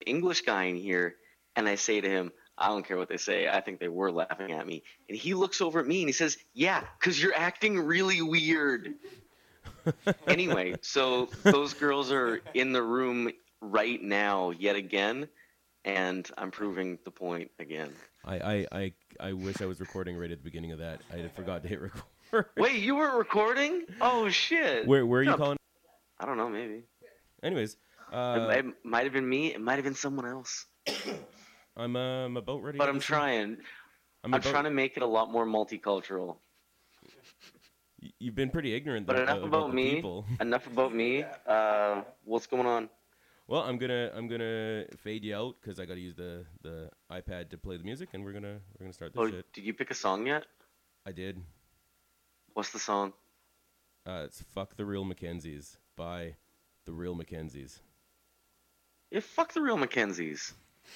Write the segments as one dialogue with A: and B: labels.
A: English guy in here, and I say to him, I don't care what they say. I think they were laughing at me. And he looks over at me and he says, yeah, because you're acting really weird. Anyway, so those girls are in the room right now yet again, and I'm proving the point again.
B: I wish I was recording right at the beginning of that. I forgot to hit record.
A: Wait, you weren't recording? Oh, shit.
B: Where are you
A: Yep.
B: calling?
A: I don't know, maybe.
B: Anyways,
A: It might have been me. It might have been someone else.
B: I'm about ready.
A: But
B: to
A: I'm
B: listen.
A: trying. I'm trying to make it a lot more multicultural.
B: You've been pretty ignorant,
A: But
B: though,
A: enough about
B: the
A: me.
B: people.
A: Enough about me. What's going on?
B: Well, I'm gonna fade you out because I got to use the iPad to play the music, and we're gonna start this shit.
A: Did you pick a song yet?
B: I did.
A: What's the song?
B: It's "Fuck the Real Mackenzies" by the Real Mackenzies.
A: Yeah, fuck the Real Mackenzies.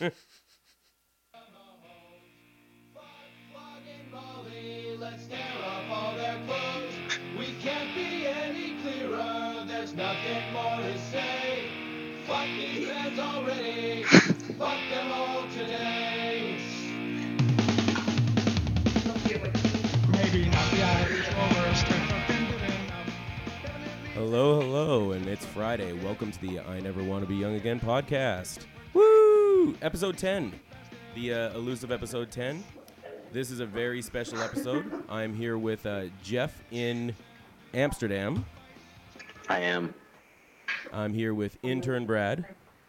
C: Let's tear up all their clothes. We can't be any clearer. There's nothing more to say. Fuck these fans already. Fuck them all today.
D: Maybe not the average over.
B: Hello, and it's Friday. Welcome to the I Never Want to Be Young Again podcast. Woo! Episode 10. The elusive episode 10. This is a very special episode. I'm here with Jeff in Amsterdam.
A: I am.
B: I'm here with intern Brad.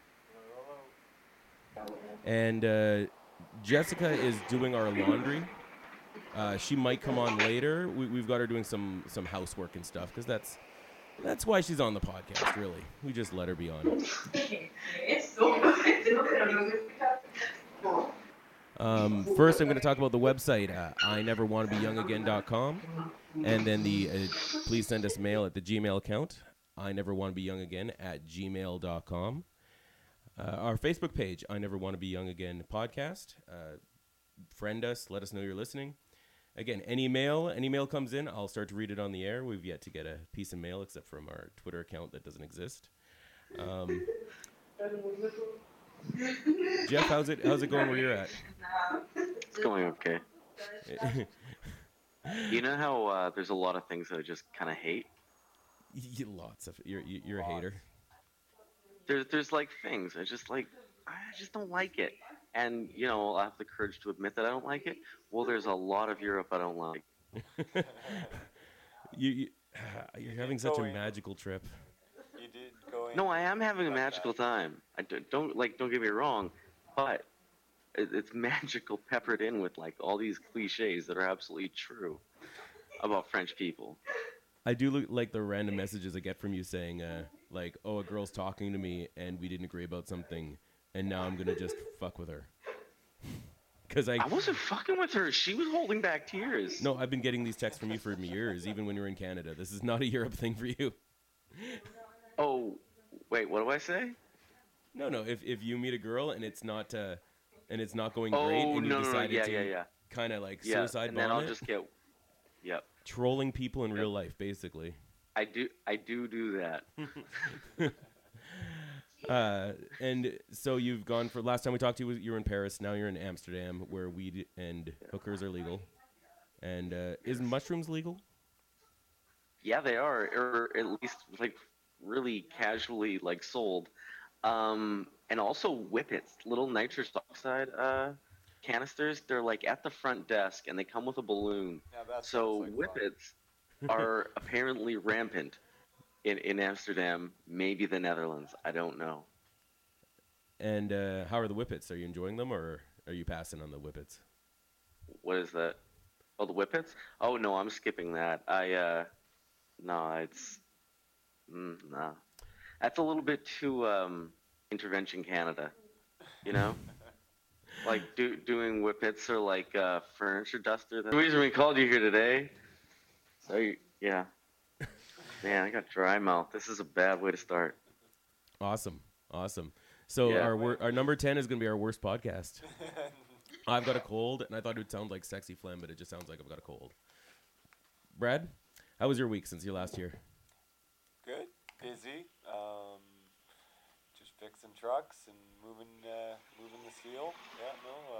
B: And Jessica is doing our laundry. She might come on later. We've got her doing some housework and stuff because that's why she's on the podcast, really. We just let her be on. First, I'm going to talk about the website, ineverwannabeyoungagain.com, and then please send us mail at the Gmail account, ineverwannabeyoungagain@gmail.com. Our Facebook page, I Never Want to Be Young Again podcast. Friend us, let us know you're listening. Again, any mail comes in, I'll start to read it on the air. We've yet to get a piece of mail except from our Twitter account that doesn't exist. Jeff, how's it going where you're at?
A: It's going okay. You know how there's a lot of things that I just kind of hate?
B: Lots of you're a hater.
A: There's like things I just don't like it. And, you know, I have the courage to admit that I don't like it. Well, there's a lot of Europe I don't like.
B: You're having such a magical trip.
E: You did go in.
A: No, I am having a magical time. Don't get me wrong, but it's magical peppered in with like all these cliches that are absolutely true about French people.
B: I do look like the random messages I get from you saying, like, oh, a girl's talking to me and we didn't agree about something, and now I'm gonna just fuck with her. Because I
A: wasn't fucking with her. She was holding back tears.
B: No, I've been getting these texts from you for years, even when you're in Canada. This is not a Europe thing for you.
A: Oh, wait, what do I say?
B: No. If you meet a girl and it's not going great, and you decided to kind of like suicide
A: and
B: bomb
A: then I'll
B: it,
A: just get, yep.
B: Trolling people in real life, basically.
A: I do that.
B: And so you've gone for last time we talked to you, you were in Paris. Now you're in Amsterdam, where weed and hookers are legal. And is mushrooms legal?
A: Yeah, they are, or at least like really casually like sold. And also whippets, little nitrous oxide canisters. They're like at the front desk, and they come with a balloon.
E: Yeah,
A: so
E: like
A: whippets are apparently rampant in Amsterdam, maybe the Netherlands. I don't know.
B: And how are the whippets? Are you enjoying them, or are you passing on the whippets?
A: What is that? Oh, the whippets? Oh no, I'm skipping that. No, it's no. That's a little bit too intervention Canada, you know. Like doing whippets or like furniture duster. The reason we called you here today. So yeah. Man, I got dry mouth. This is a bad way to start.
B: Awesome. So
A: Yeah.
B: our number 10 is going to be our worst podcast. I've got a cold, and I thought it would sound like sexy phlegm, but it just sounds like I've got a cold. Brad, how was your week since you last here?
E: Good. Busy. Just fixing trucks and moving the steel. Yeah,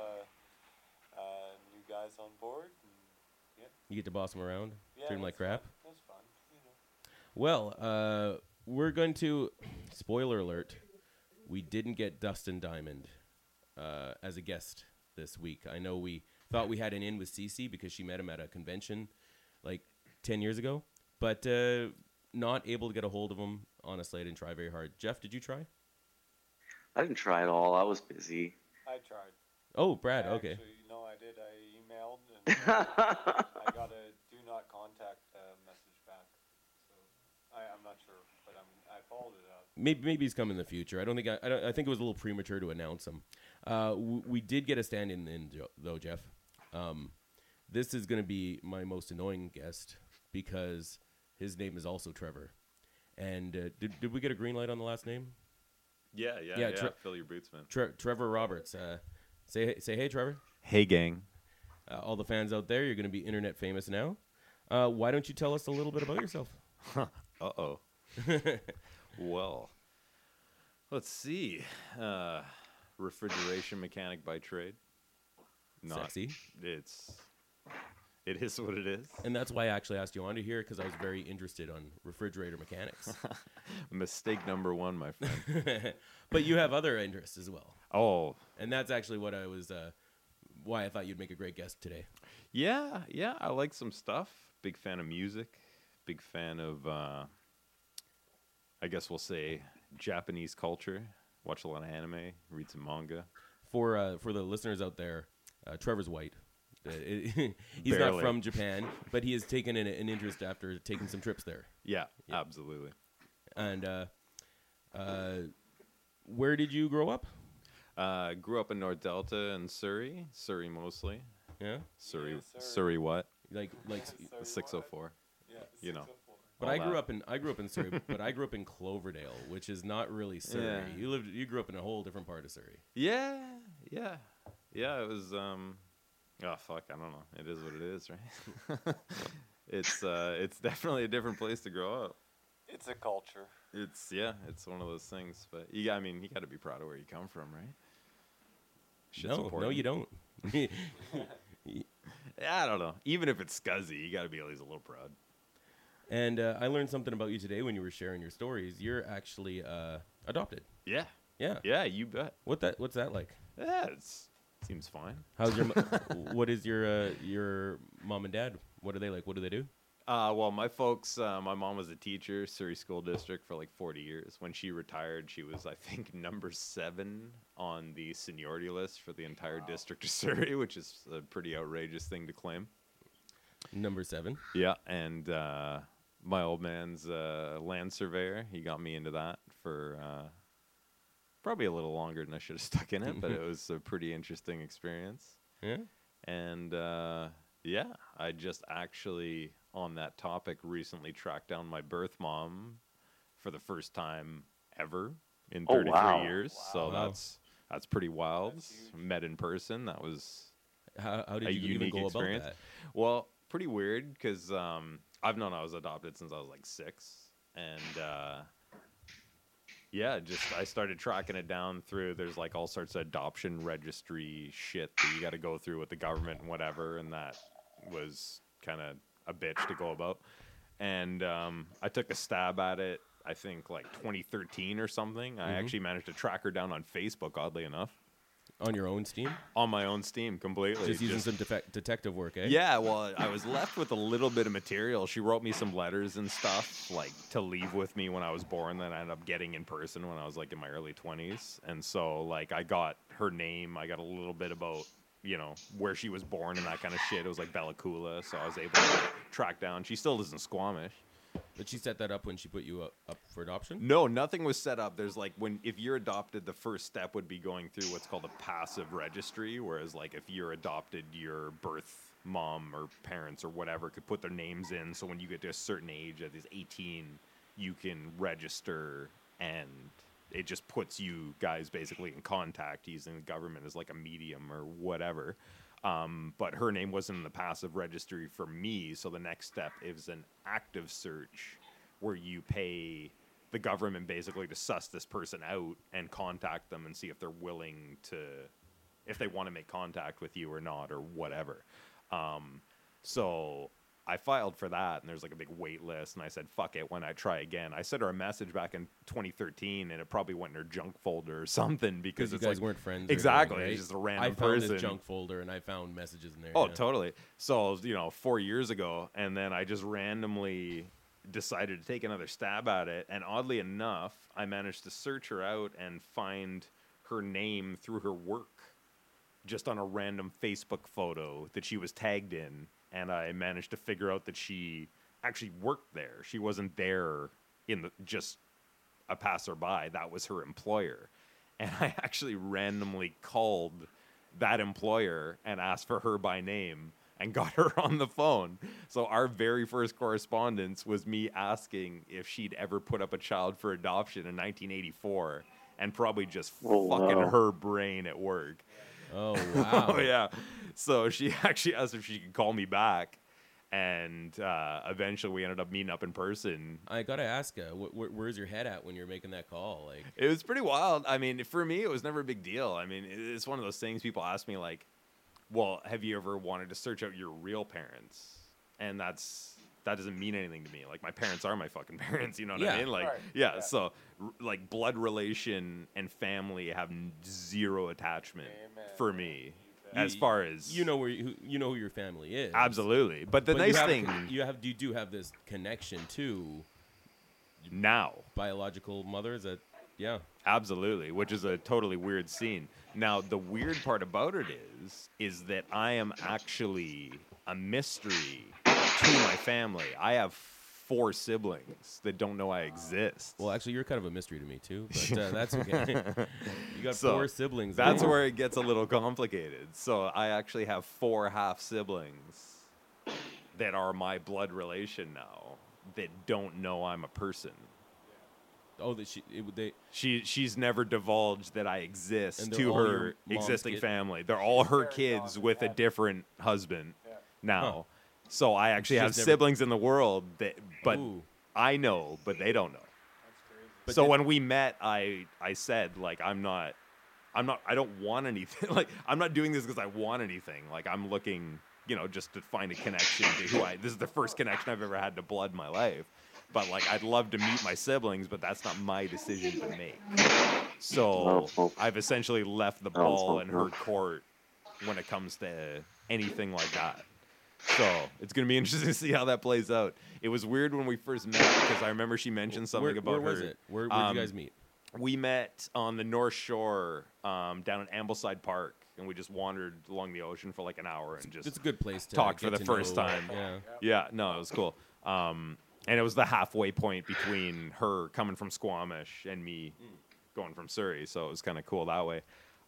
E: new guys on board. And, yeah,
B: You get to boss them around,
E: yeah,
B: treat them like
E: that's
B: crap.
E: fun. That's fun. You know.
B: Well, we're going to, spoiler alert, we didn't get Dustin Diamond as a guest this week. I know we thought we had an in with Cece because she met him at a convention like 10 years ago, but not able to get a hold of him. Honestly, I didn't try very hard. Jeff, did you try?
A: I didn't try at all. I was busy.
E: I tried.
B: Oh, Brad, okay.
E: Actually, no, I did. I emailed and I got a do not contact message back. So I'm not sure, but I followed it up.
B: Maybe he's come in the future. I don't think I think it was a little premature to announce him. We did get a stand-in though, Jeff. This is going to be my most annoying guest because his name is also Trevor. And did we get a green light on the last name?
F: Yeah. Fill your boots, man.
B: Trevor Roberts. Say hey, Trevor.
F: Hey, gang.
B: All the fans out there, you're going to be internet famous now. Why don't you tell us a little bit about yourself?
F: Uh-oh. Well, let's see. Refrigeration mechanic by trade.
B: Sexy.
F: It is what it is.
B: And that's why I actually asked you on to here, because I was very interested on refrigerator mechanics.
F: Mistake number one, my friend.
B: But you have other interests as well.
F: Oh,
B: And that's actually what I was, why I thought you'd make a great guest today.
F: yeah. I like some stuff. Big fan of music. Big fan of, I guess we'll say, Japanese culture. Watch a lot of anime. Read some manga.
B: For the listeners out there, Trevor's white. He's
F: Barely.
B: not from Japan, but he has taken an interest after taking some trips there.
F: Yeah, absolutely.
B: And where did you grow up?
F: Grew up in North Delta and Surrey. Surrey mostly.
B: Yeah,
F: Surrey.
E: Yeah, Surrey.
F: Surrey what?
B: like.
F: The 604.
E: Yeah,
F: You know.
E: 604.
B: But
F: all
B: I grew
F: that.
B: up in Surrey, but I grew up in Cloverdale, which is not really Surrey.
F: Yeah.
B: You grew up in a whole different part of Surrey.
F: Yeah. It was. Oh fuck! I don't know. It is what it is, right? It's definitely a different place to grow up.
E: It's a culture.
F: It's one of those things. But you got to be proud of where you come from, right? Shit's
B: No,
F: important.
B: you don't.
F: I don't know. Even if it's scuzzy, you got to be at least a little proud.
B: And I learned something about you today when you were sharing your stories. You're actually adopted.
F: Yeah.
B: Yeah.
F: Yeah, you bet.
B: What's that like?
F: Yeah, seems fine.
B: How's your what is your mom and dad? What are they like? What do they do?
F: Well, my folks, my mom was a teacher, Surrey School District for like 40 years. When she retired, she was, I think, number 7 on the seniority list for the entire district of Surrey, which is a pretty outrageous thing to claim.
B: Number 7.
F: Yeah, and my old man's land surveyor. He got me into that for probably a little longer than I should have stuck in it, but it was a pretty interesting experience.
B: Yeah.
F: And yeah, I just actually, on that topic, recently tracked down my birth mom for the first time ever in 33
A: wow.
F: years. So
B: Wow.
F: that's pretty wild.
E: That's huge.
F: Met in person. That was
B: How
F: a
B: did you even
F: unique
B: go
F: experience.
B: about
F: Well, pretty weird because I've known I was adopted since I was like 6, and yeah, just I started tracking it down through. There's like all sorts of adoption registry shit that you got to go through with the government and whatever, and that was kind of a bitch to go about. And I took a stab at it. I think like 2013 or something. I actually managed to track her down on Facebook, oddly enough,
B: that? On your own steam?
F: on my own steam completely.
B: Just using some detective work, eh?
F: Yeah, well, I was left with a little bit of material. She wrote me some letters and stuff, like, to leave with me when I was born that I ended up getting in person when I was, like, in my early 20s. And so, like, I got her name. I got a little bit about, you know, where she was born and that kind of shit. It was, like, Bella Coola, so I was able to track down. She still lives in Squamish.
B: But she set that up when she put you up for adoption?
F: No, nothing was set up. There's like if you're adopted, the first step would be going through what's called a passive registry, whereas like if you're adopted, your birth mom or parents or whatever could put their names in. So when you get to a certain age, at 18, you can register, and it just puts you guys basically in contact using the government as like a medium or whatever. But her name wasn't in the passive registry for me, so the next step is an active search where you pay the government basically to suss this person out and contact them and see if they're willing to, if they want to make contact with you or not or whatever. So I filed for that, and there's like a big wait list, and I said, fuck it, when I try again. I sent her a message back in 2013, and it probably went in her junk folder or something because
B: you
F: it's
B: guys
F: like,
B: weren't friends. or
F: exactly,
B: anything, right?
F: it's just a random
B: I found
F: person.
B: his junk folder, and I found messages in there.
F: Oh,
B: yeah.
F: totally. So, 4 years ago, and then I just randomly decided to take another stab at it, and oddly enough, I managed to search her out and find her name through her work, just on a random Facebook photo that she was tagged in, and I managed to figure out that she actually worked there. She wasn't there just a passerby. That was her employer. And I actually randomly called that employer and asked for her by name and got her on the phone. So our very first correspondence was me asking if she'd ever put up a child for adoption in 1984, and probably just fucking
A: wow.
F: her brain at work.
B: Oh wow.
F: Oh, yeah. So she actually asked if she could call me back, and eventually we ended up meeting up in person.
B: I gotta ask, where's your head at when you're making that call? Like,
F: It was pretty wild. I mean, for me, it was never a big deal. I mean, it's one of those things people ask me, like, well, have you ever wanted to search out your real parents? And that doesn't mean anything to me. Like, my parents are my fucking parents, you know what I
B: Yeah.
F: mean? Like,
E: Right.
F: yeah,
E: Yeah.
F: so, like, blood relation and family have zero attachment
E: Amen.
F: for me,
E: You
F: as far as...
B: you know who your family is.
F: Absolutely. But the
B: But
F: nice
B: you have,
F: thing
B: you do have this connection to
F: now...
B: biological mothers that, yeah.
F: Absolutely, which is a totally weird scene. Now, the weird part about it is that I am actually a mystery to my family. I have 4 siblings that don't know I exist.
B: Well, actually, you're kind of a mystery to me too, but that's okay. You got
F: So,
B: 4 siblings.
F: That's
B: now.
F: where it gets a little complicated. So I actually have 4 half siblings that are my blood relation now that don't know I'm a person.
B: Oh, that
F: She's never divulged that I exist
B: And they're
F: to
B: all
F: her
B: your mom's
F: existing
B: kid?
F: family. They're all her
E: Very
F: kids
E: young,
F: with a
E: yeah.
F: different husband
E: Yeah.
F: now.
B: Huh.
F: So I actually
B: She's
F: have
B: never-
F: siblings in the world but
B: Ooh.
F: I know, but they don't know.
E: That's crazy.
B: But
F: So
B: did-
F: when we met, I said, like, I don't want anything. Like, I'm not doing this because I want anything. Like, I'm looking, just to find a connection to this is the first connection I've ever had to blood in my life. But, like, I'd love to meet my siblings, but that's not my decision to make. So I've essentially left the ball in her court when it comes to anything like that. So it's going to be interesting to see how that plays out. It was weird when we first met because I remember she mentioned something about
B: where
F: her.
B: was it? Where did you guys meet?
F: We met on the North Shore down at Ambleside Park, and we just wandered along the ocean for like an hour and just
B: It's a good place to
F: talked for
B: get
F: the
B: to
F: first
B: know-
F: time.
B: Yeah.
F: Yeah, no, it was cool. And it was the halfway point between her coming from Squamish and me going from Surrey, so it was kind of cool that way.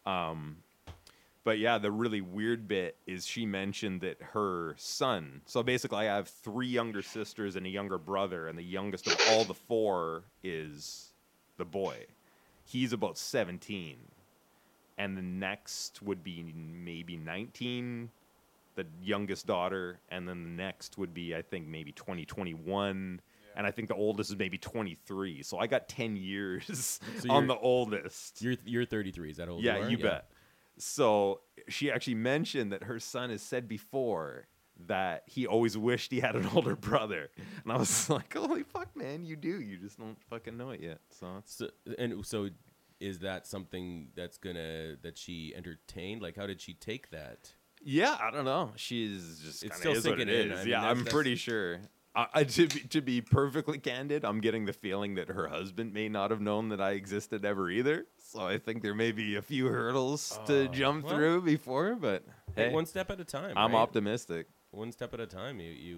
F: But yeah, the really weird bit is she mentioned that her son. So basically, I have 3 younger sisters and a younger brother, and the youngest of all the 4 is the boy. He's about 17, and the next would be maybe 19. The youngest daughter, and then the next would be, I think, maybe 2021, and I think the oldest is maybe 23. So I got 10 years on the oldest.
B: You're 33. Is that how old
F: Yeah,
B: you are?
F: you bet. So she actually mentioned that her son has said before that he always wished he had an older brother, and I was like, "Holy fuck, man, you do. You just don't fucking know it yet." So it's
B: So is that something that she entertained? Like, how did she take that?
F: yeah, I don't know. She's just
B: It's
F: kind
B: still
F: of is what
B: sinking
F: it
B: in.
F: is.
B: I mean,
F: Yeah,
B: that's-
F: I'm
B: that's-
F: pretty sure. To be perfectly candid, I'm getting the feeling that her husband may not have known that I existed ever either. So I think there may be a few hurdles to jump
B: well,
F: through before, but
B: Hey,
F: hey,
B: one step at a time.
F: I'm
B: right?
F: optimistic.
B: One step at a time.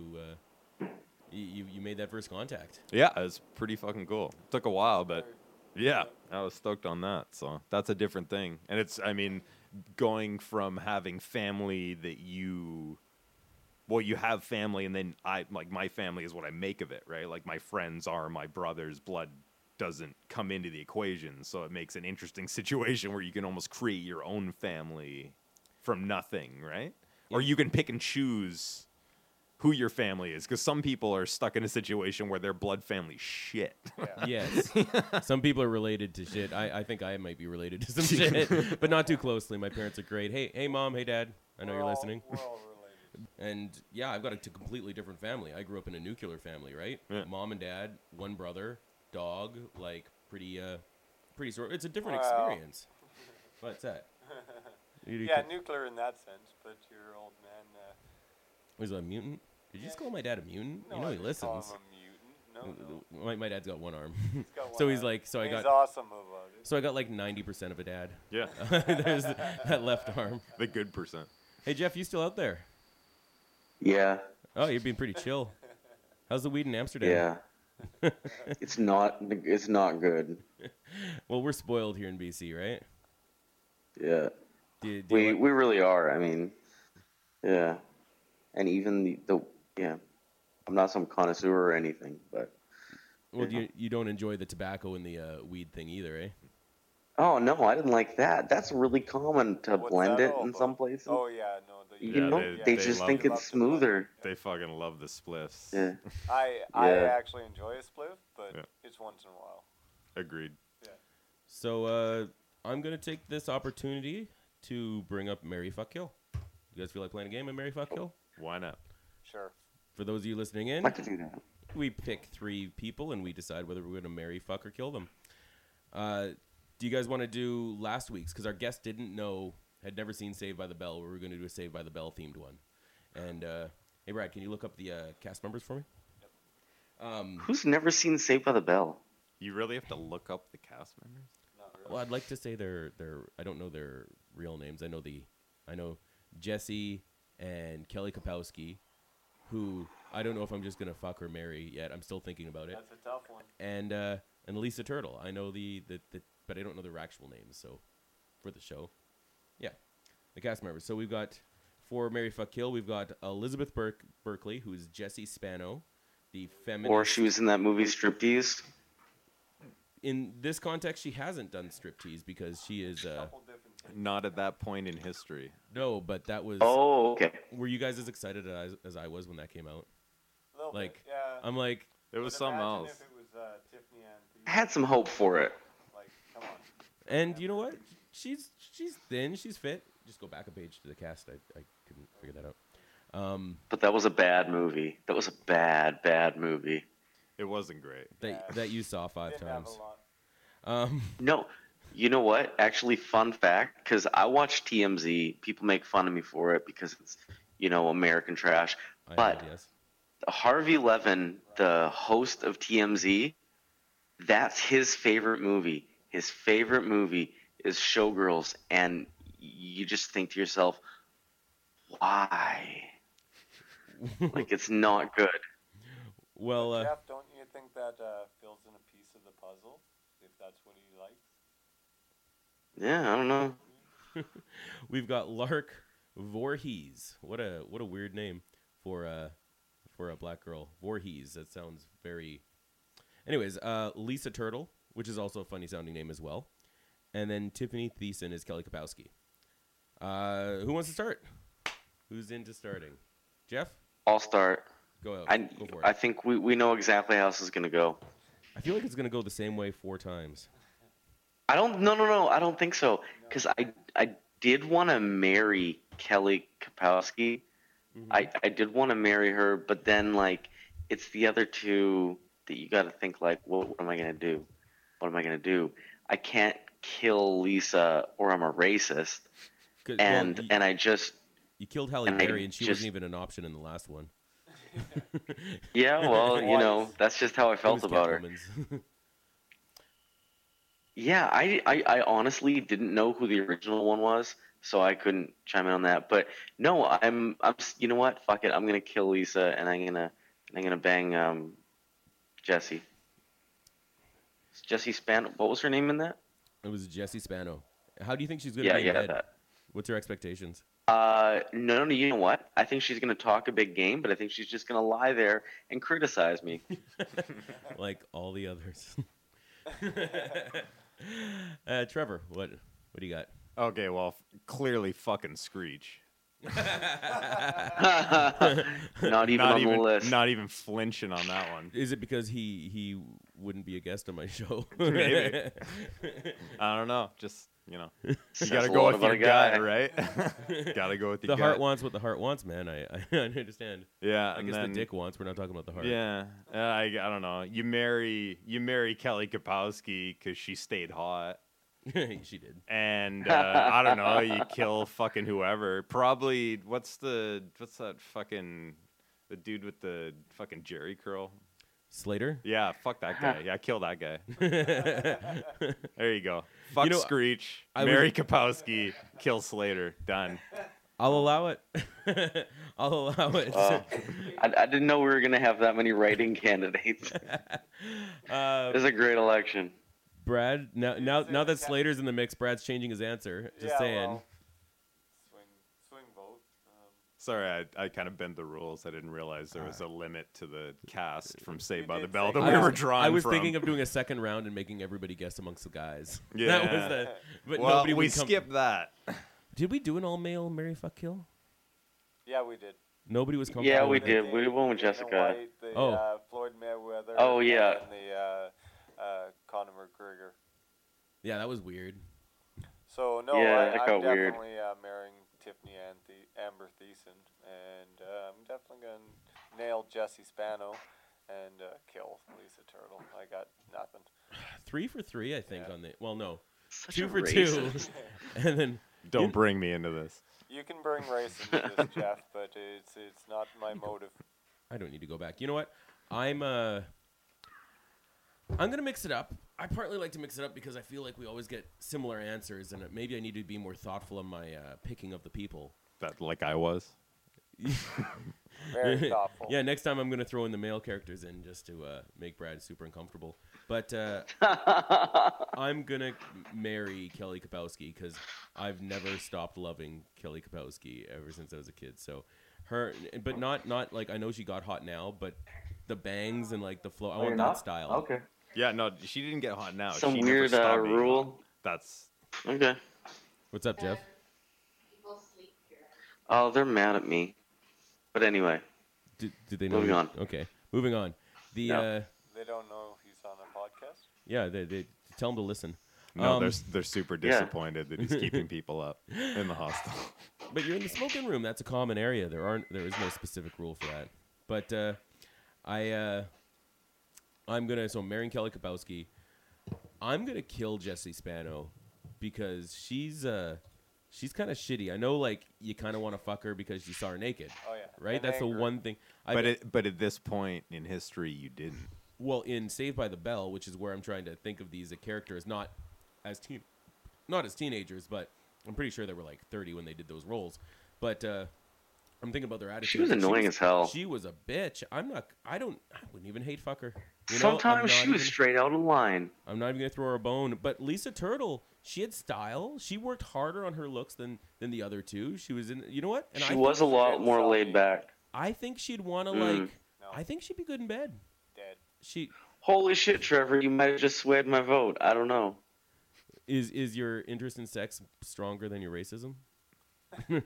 B: You made that first contact.
F: Yeah, it was pretty fucking cool. Took a while, but yeah, I was stoked on that. So that's a different thing. And it's, I mean, going from having family that you have family, and then my family is what I make of it, right? Like, my friends are my brothers. Blood doesn't come into the equation. So it makes an interesting situation where you can almost create your own family from nothing, right? Or you can pick and choose who your family is, because some people are stuck in a situation where their blood family shit.
B: Yes. Some people are related to shit. I think I might be related to some shit, but not too closely. My parents are great. Hey, Mom. Hey, Dad. I know you're listening.
E: We're all related.
B: And yeah, I've got a completely different family. I grew up in a nuclear family, right?
F: Yeah.
B: Mom and dad, one brother, dog, like pretty sort. It's a different
E: Wow.
B: experience. What's that?
E: Yeah, nuclear in that sense, but your old man.
B: Was he a mutant? Did you just call my dad a mutant?
E: No,
B: You know
E: I
B: he
E: didn't call
B: listens.
E: him a mutant. No.
B: My dad's got one arm.
E: He's got one
B: So he's
E: arm.
B: like, so I
E: He's
B: got,
E: awesome about it.
B: so I got like 90% of a dad.
F: Yeah,
B: There's that left arm.
F: the good percent.
B: Hey Jeff, you still out there?
A: Yeah,
B: Oh, you're being pretty chill. How's the weed in Amsterdam?
A: yeah. It's not good.
B: Well, we're spoiled here in BC, right?
A: Yeah,
B: Do
A: we
B: you like-
A: we really are. I mean, yeah, and even the yeah. I'm not some connoisseur or anything, but
B: well, you don't enjoy the tobacco and the weed thing either, eh?
A: oh no, I didn't like that. That's really common to
E: What's
A: blend
E: that
A: it
E: all
A: in
E: about?
A: some places.
E: Oh yeah, no.
A: You
F: Yeah,
A: know,
F: they
A: they just
F: love
A: think
F: to-
A: it's smoother.
F: They fucking love the spliffs.
A: Yeah.
E: I
A: Yeah.
E: actually enjoy a spliff, but
F: Yeah.
E: it's once in a while.
F: Agreed.
B: So I'm gonna take this opportunity to bring up Marry Fuck Kill. You guys feel like playing a game of Marry Fuck Kill?
F: Why not?
E: Sure.
B: For those of you listening in,
A: I'd like to do that.
B: we pick 3 people and we decide whether we're going to marry, fuck, or kill them. Do you guys want to do last week's? Because our guest had never seen Saved by the Bell. We were going to do a Saved by the Bell themed one. And hey, Brad, can you look up the cast members for me?
A: Who's never seen Saved by the Bell?
F: You really have to look up the cast members?
E: Not really.
B: Well, I'd like to say their I don't know their real names. I know Jesse and Kelly Kapowski, who I don't know if I'm just gonna fuck or marry yet. I'm still thinking about it.
E: That's a tough one.
B: And Lisa Turtle. I know the but I don't know their actual names. So for the show, yeah, the cast members. So we've got for Marry Fuck Kill. We've got Elizabeth Berkley, who is Jessie Spano, the feminist.
A: Or she was in that movie Striptease?
B: In this context, she hasn't done striptease because she is
E: Couple different things.
F: Not at that point in history.
B: no, but that was.
A: Oh, okay.
B: Were you guys as excited as I was when that came out?
E: A little
B: Like,
E: bit, yeah.
B: I'm like,
F: It was
E: But
F: something
E: imagine
F: else.
E: If it was Tiffany Ann
A: I had some hope for it.
E: like, come on.
B: and you know what? She's thin, she's fit. Just go back a page to the cast. I couldn't figure that out.
A: But that was a bad movie. That was a bad movie.
F: It wasn't great.
B: That you saw 5
E: Didn't have
B: times.
E: a lot.
A: No, you know what? Actually, fun fact, because I watch TMZ. People make fun of me for it because it's, American trash. But
B: Yes.
A: Harvey Levin, the host of TMZ, that's his favorite movie. His favorite movie is Showgirls, and you just think to yourself, why? Like, it's not good.
B: Well,
E: Jeff, don't you think that fills in a piece of the puzzle? If that's what he likes.
A: Yeah, I don't know.
B: we've got Lark Voorhees. What a weird name for a black girl. Voorhees. That sounds very. Anyways, Lisa Turtle, which is also a funny sounding name as well, and then Tiffany Thiessen is Kelly Kapowski. Who wants to start? Who's into starting? Jeff,
A: I'll start.
B: go
A: I
B: for it.
A: I think we know exactly how this is gonna go.
B: I feel like it's gonna go the same way 4 times.
A: No, I don't think so. Because I did want to marry Kelly Kapowski. I did want to marry her, but then like it's the other 2 that you got to think like, what am I gonna do? What am I gonna do? I can't kill Lisa or I'm a racist.
B: 'Cause,
A: And
B: well,
A: and I just
B: you killed Halle
A: and I
B: Berry, and she
A: just-
B: wasn't even an option in the last one.
A: yeah, well, that's just how I
B: It
A: felt
B: was
A: about her.
B: Catwoman's.
A: Yeah, I honestly didn't know who the original one was, so I couldn't chime in on that. But no, I'm you know what? Fuck it. I'm gonna kill Lisa and I'm gonna bang Jessie. Jessie Span. What was her name in that?
B: It was Jessie Spano. How do you think she's gonna
A: Yeah,
B: be in
A: yeah,
B: bed?
A: that.
B: What's your expectations?
A: No, you know what? I think she's gonna talk a big game, but I think she's just gonna lie there and criticize me.
B: Like all the others. Trevor, what do you got?
F: Okay, well, clearly fucking Screech.
A: Not even on the list.
F: Not even flinching on that one.
B: Is it because he wouldn't be a guest on my show?
F: Maybe. I don't know. Just, you
A: Says
F: gotta
A: a
F: go
A: lot
F: with
A: about
F: your
A: a guy.
F: gut, right? Gotta go with your
B: The
F: gut.
B: heart wants what the heart wants, man. I understand.
F: Yeah,
B: I
F: and
B: guess
F: then,
B: the dick wants. We're not talking about the heart.
F: Yeah, I don't know. You marry Kelly Kapowski because she stayed hot.
B: She did.
F: And I don't know, you kill fucking whoever. Probably what's that fucking the dude with the fucking Jerry curl?
B: Slater.
F: Yeah, fuck that guy. Yeah, kill that guy. There you go. Fuck Screech. Marry Kapowski. Kill Slater. Done.
B: I'll allow it. I'll allow it.
A: I didn't know we were gonna have that many writing candidates. It's a great election.
B: Brad, now that Slater's in the mix, Brad's changing his answer. Just saying.
E: Well, swing vote.
F: Sorry, I kind of bent the rules. I didn't realize there was a limit to the cast from Saved
E: You
F: by the
E: did
F: Bell
E: say
F: that we
E: cast.
F: were drawing
B: I was
F: from.
B: thinking of doing a second round and making everybody guess amongst the guys.
F: Yeah.
B: That was the. But
F: well,
B: nobody
F: we
B: would come.
F: skipped that.
B: Did we do an all male Marry Fuck Kill?
E: Yeah, we did.
B: Nobody was comfortable.
A: Yeah, we
B: with it?
A: did. We went with
E: Dana
A: Jessica.
E: White, the,
B: Oh.
E: Floyd Mayweather.
A: Oh, yeah.
E: And the Conor McGregor.
B: Yeah, that was weird.
E: So no,
A: Yeah, that
E: I'm
A: got weird.
E: definitely marrying Tiffany and Amber Thiessen, and I'm definitely gonna nail Jesse Spano and kill Lisa Turtle. I got nothing.
B: 3 for 3, I think.
E: Yeah.
B: On the no,
A: Such
B: 2
A: a
B: for 2,
A: racist.
B: and then
F: Don't bring me into this.
E: You can bring race into this, Jeff, but it's not my motive.
B: I don't need to go back. You know what? I'm gonna mix it up. I partly like to mix it up because I feel like we always get similar answers, and maybe I need to be more thoughtful in my picking of the people.
F: That like I was.
E: Very thoughtful.
B: Yeah, next time I'm gonna throw in the male characters in just to make Brad super uncomfortable. But I'm gonna marry Kelly Kapowski because I've never stopped loving Kelly Kapowski ever since I was a kid. So her, but not like I know she got hot now, but the bangs and like the flow. I want that style.
A: Okay.
F: Yeah, no, she didn't get hot now.
A: Some
F: she never
A: weird
F: stopped being
A: rule.
F: hot. That's
A: Okay.
B: What's up, Jeff?
G: People sleep here.
A: Oh, they're mad at me. But anyway,
B: Did they know?
A: Moving
B: you-
A: on.
B: Okay, moving on. The
A: No.
E: They don't know he's on a podcast.
B: yeah, they tell them to listen.
F: no,
B: Um,
F: they're super
A: yeah.
F: disappointed that he's keeping people up in the hostel.
B: But you're in the smoking room. That's a common area. There is no specific rule for that. But I'm gonna marrying Kelly Kapowski. I'm gonna kill Jessie Spano because she's kind of shitty. I know like you kind of want to fuck her because you saw her naked,
E: Oh yeah.
B: right?
E: And
B: That's the
E: anger.
B: one thing.
F: But at this point in history, you didn't.
B: Well, in Saved by the Bell, which is where I'm trying to think of these characters not as teenagers, but I'm pretty sure they were like 30 when they did those roles. But I'm thinking about their attitude.
A: she was annoying as hell.
B: She was a bitch. I wouldn't even hate fuck her. You know,
A: Sometimes she was straight out of line.
B: I'm not even gonna throw her a bone. But Lisa Turtle, she had style. She worked harder on her looks than the other two. She was in. You know what? And
A: She
B: I
A: was a
B: think,
A: lot more laid back.
B: I think she'd want to
A: Mm.
B: like.
E: No.
B: I think she'd be good in bed.
E: Dead.
B: She
A: Holy shit, Trevor! You might have just swayed my vote. I don't know.
B: is your interest in sex stronger than your racism? You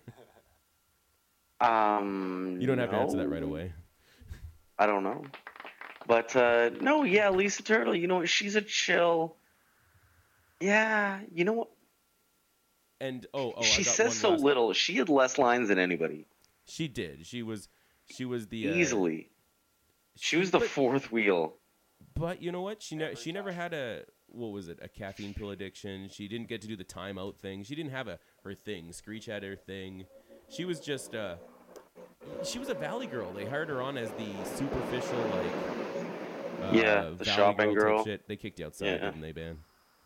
B: don't have to answer that right
A: no.
B: away.
A: I don't know. But no, yeah, Lisa Turtle. You know what? She's a chill. Yeah, you know what?
B: And I
A: She
B: got
A: says
B: one
A: so
B: last-
A: little. She had less lines than anybody.
B: She did. She was the
A: Easily. She was the
B: but-
A: fourth wheel.
B: But you know what? She
E: Every
B: never
E: time.
B: had a caffeine pill addiction. She didn't get to do the timeout thing. She didn't have her thing. Screech had her thing. She was just she was a Valley girl. They hired her on as the superficial like
A: Yeah, the
B: Valley
A: shopping
B: type
A: girl.
B: shit. They kicked you outside,
A: Yeah.
B: didn't they, Ben?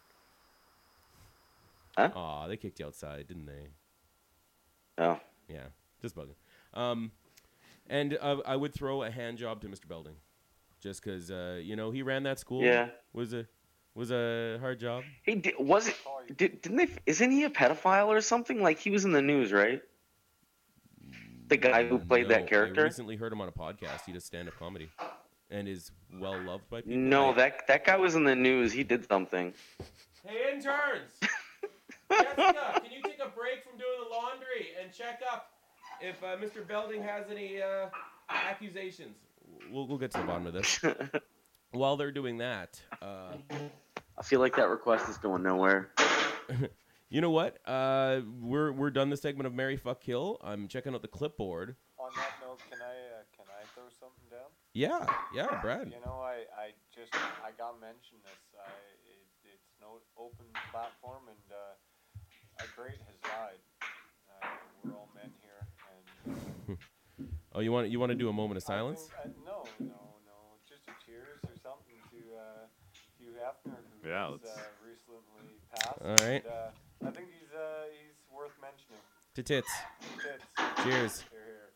A: Huh?
B: Aw, they kicked you outside, didn't they?
A: Oh.
B: Yeah, just bugging. And I would throw a hand job to Mr. Belding, just because he ran that school.
A: Yeah.
B: was a hard job.
A: Hey, was it? Didn't they? Isn't he a pedophile or something? Like he was in the news, right? The guy who played
B: No,
A: that character.
B: I recently heard him on a podcast. He does stand-up comedy, and is well loved by people.
A: No, that guy was in the news. He did something.
B: Hey interns, Jessica, can you take a break from doing the laundry and check up if Mr. Belding has any accusations, we'll get to the bottom of this. While they're doing that,
A: I feel like that request is going nowhere.
B: you know what? We're done the segment of Mary Fuck Kill. I'm checking out the clipboard.
E: On that note, can I throw something down?
B: Yeah, Brad.
E: You know, I got mentioned this. It's no open platform, and a great has died. We're all men here, and
B: Oh, you want to do a moment of silence?
E: I think, no, just a cheers or something to Hugh Hefner, who
F: Yeah,
E: was recently passed.
B: All right.
E: And, I think he's worth mentioning.
B: To tits.
E: Tits.
B: Cheers.
E: Here.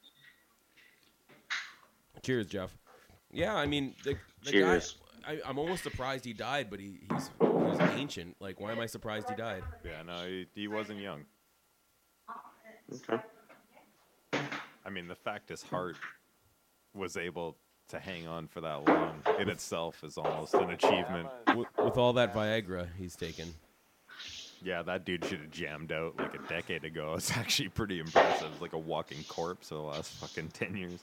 B: Cheers, Jeff. Yeah, I mean, the
A: Cheers.
B: guy, I'm almost surprised he died, but he's ancient. Like, why am I surprised he died?
F: Yeah, no, he wasn't young.
A: Okay.
F: I mean, the fact his heart was able to hang on for that long in itself is almost an achievement.
B: With all that Viagra he's taken.
F: Yeah, that dude should have jammed out like a decade ago. It's actually pretty impressive. Like a walking corpse for the last fucking 10 years.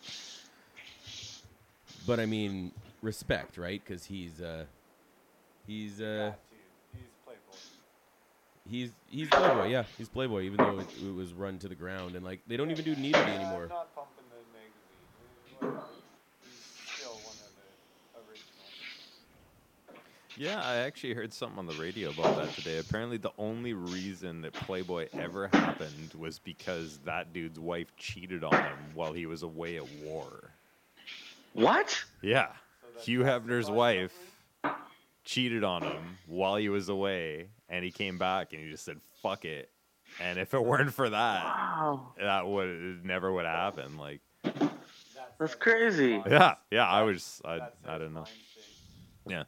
B: But I mean, respect, right? Because he's
E: He's Playboy.
B: he's Playboy. Yeah, he's Playboy. Even though it was run to the ground, and like they don't even do nudity anymore.
E: I'm not pumping the magazine. Whatever. He's still one of the originals.
F: Yeah, I actually heard something on the radio about that today. Apparently, the only reason that Playboy ever happened was because that dude's wife cheated on him while he was away at war.
A: What?
F: Yeah.
E: So that
F: Hugh Hefner's
E: justifies
F: wife
E: something?
F: cheated on him while he was away, and he came back and he just said, fuck it. And if it weren't for that,
A: Wow.
F: it never would have happened. Like,
A: That's crazy.
F: yeah, I
E: That's
F: don't know.
E: mind state.
F: Yeah.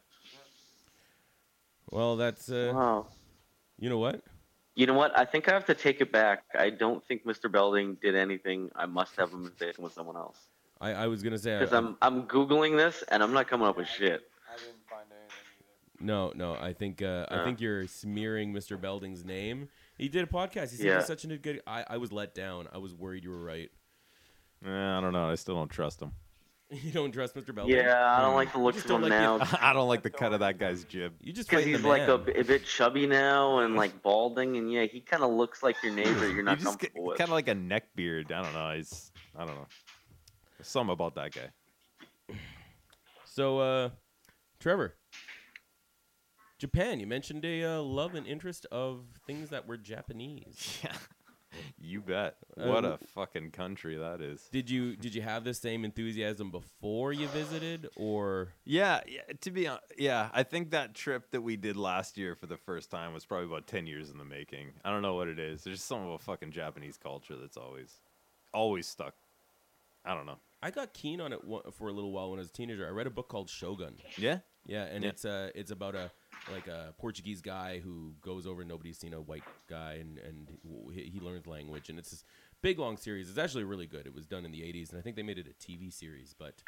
B: Well, that's
A: Wow.
B: you know what?
A: You know what? I think I have to take it back. I don't think Mr. Belding did anything. I must have a mistake with someone else.
B: I was gonna say
A: Because I'm googling this and I'm not coming up with shit.
E: I didn't find anything either.
B: no. I think you're smearing Mr. Belding's name. He did a podcast. He said
A: Yeah.
B: he's such a good. I was let down. I was worried you were right.
F: I don't know. I still don't trust him.
B: You don't trust Mr. Belding?
A: Yeah, I don't like the looks
B: Just
A: of him
B: don't like
A: now.
F: I don't like the cut of that guy's jib.
B: You just
A: Because
B: fighting
A: he's
B: the
A: like
B: man.
A: a bit chubby now and like balding, and yeah, he kind of looks like your neighbor. You're not comfortable with.
F: Kind of like a neck beard. I don't know. I don't know. There's something about that guy.
B: So, Trevor, Japan. You mentioned a love and interest of things that were Japanese.
F: Yeah, you bet. What a fucking country that is.
B: Did you have the same enthusiasm before you visited, or
F: Yeah. To be honest, yeah. I think that trip that we did last year for the first time was probably about 10 years in the making. I don't know what it is. There's just some of a fucking Japanese culture that's always stuck. I don't know.
B: I got keen on it for a little while when I was a teenager. I read a book called Shogun.
F: Yeah.
B: Yeah, and
F: Yeah.
B: it's about a Portuguese guy who goes over and nobody's seen a white guy and he learns language, and it's this big long series. It's actually really good. It was done in the 80s, and I think they made it a TV series, but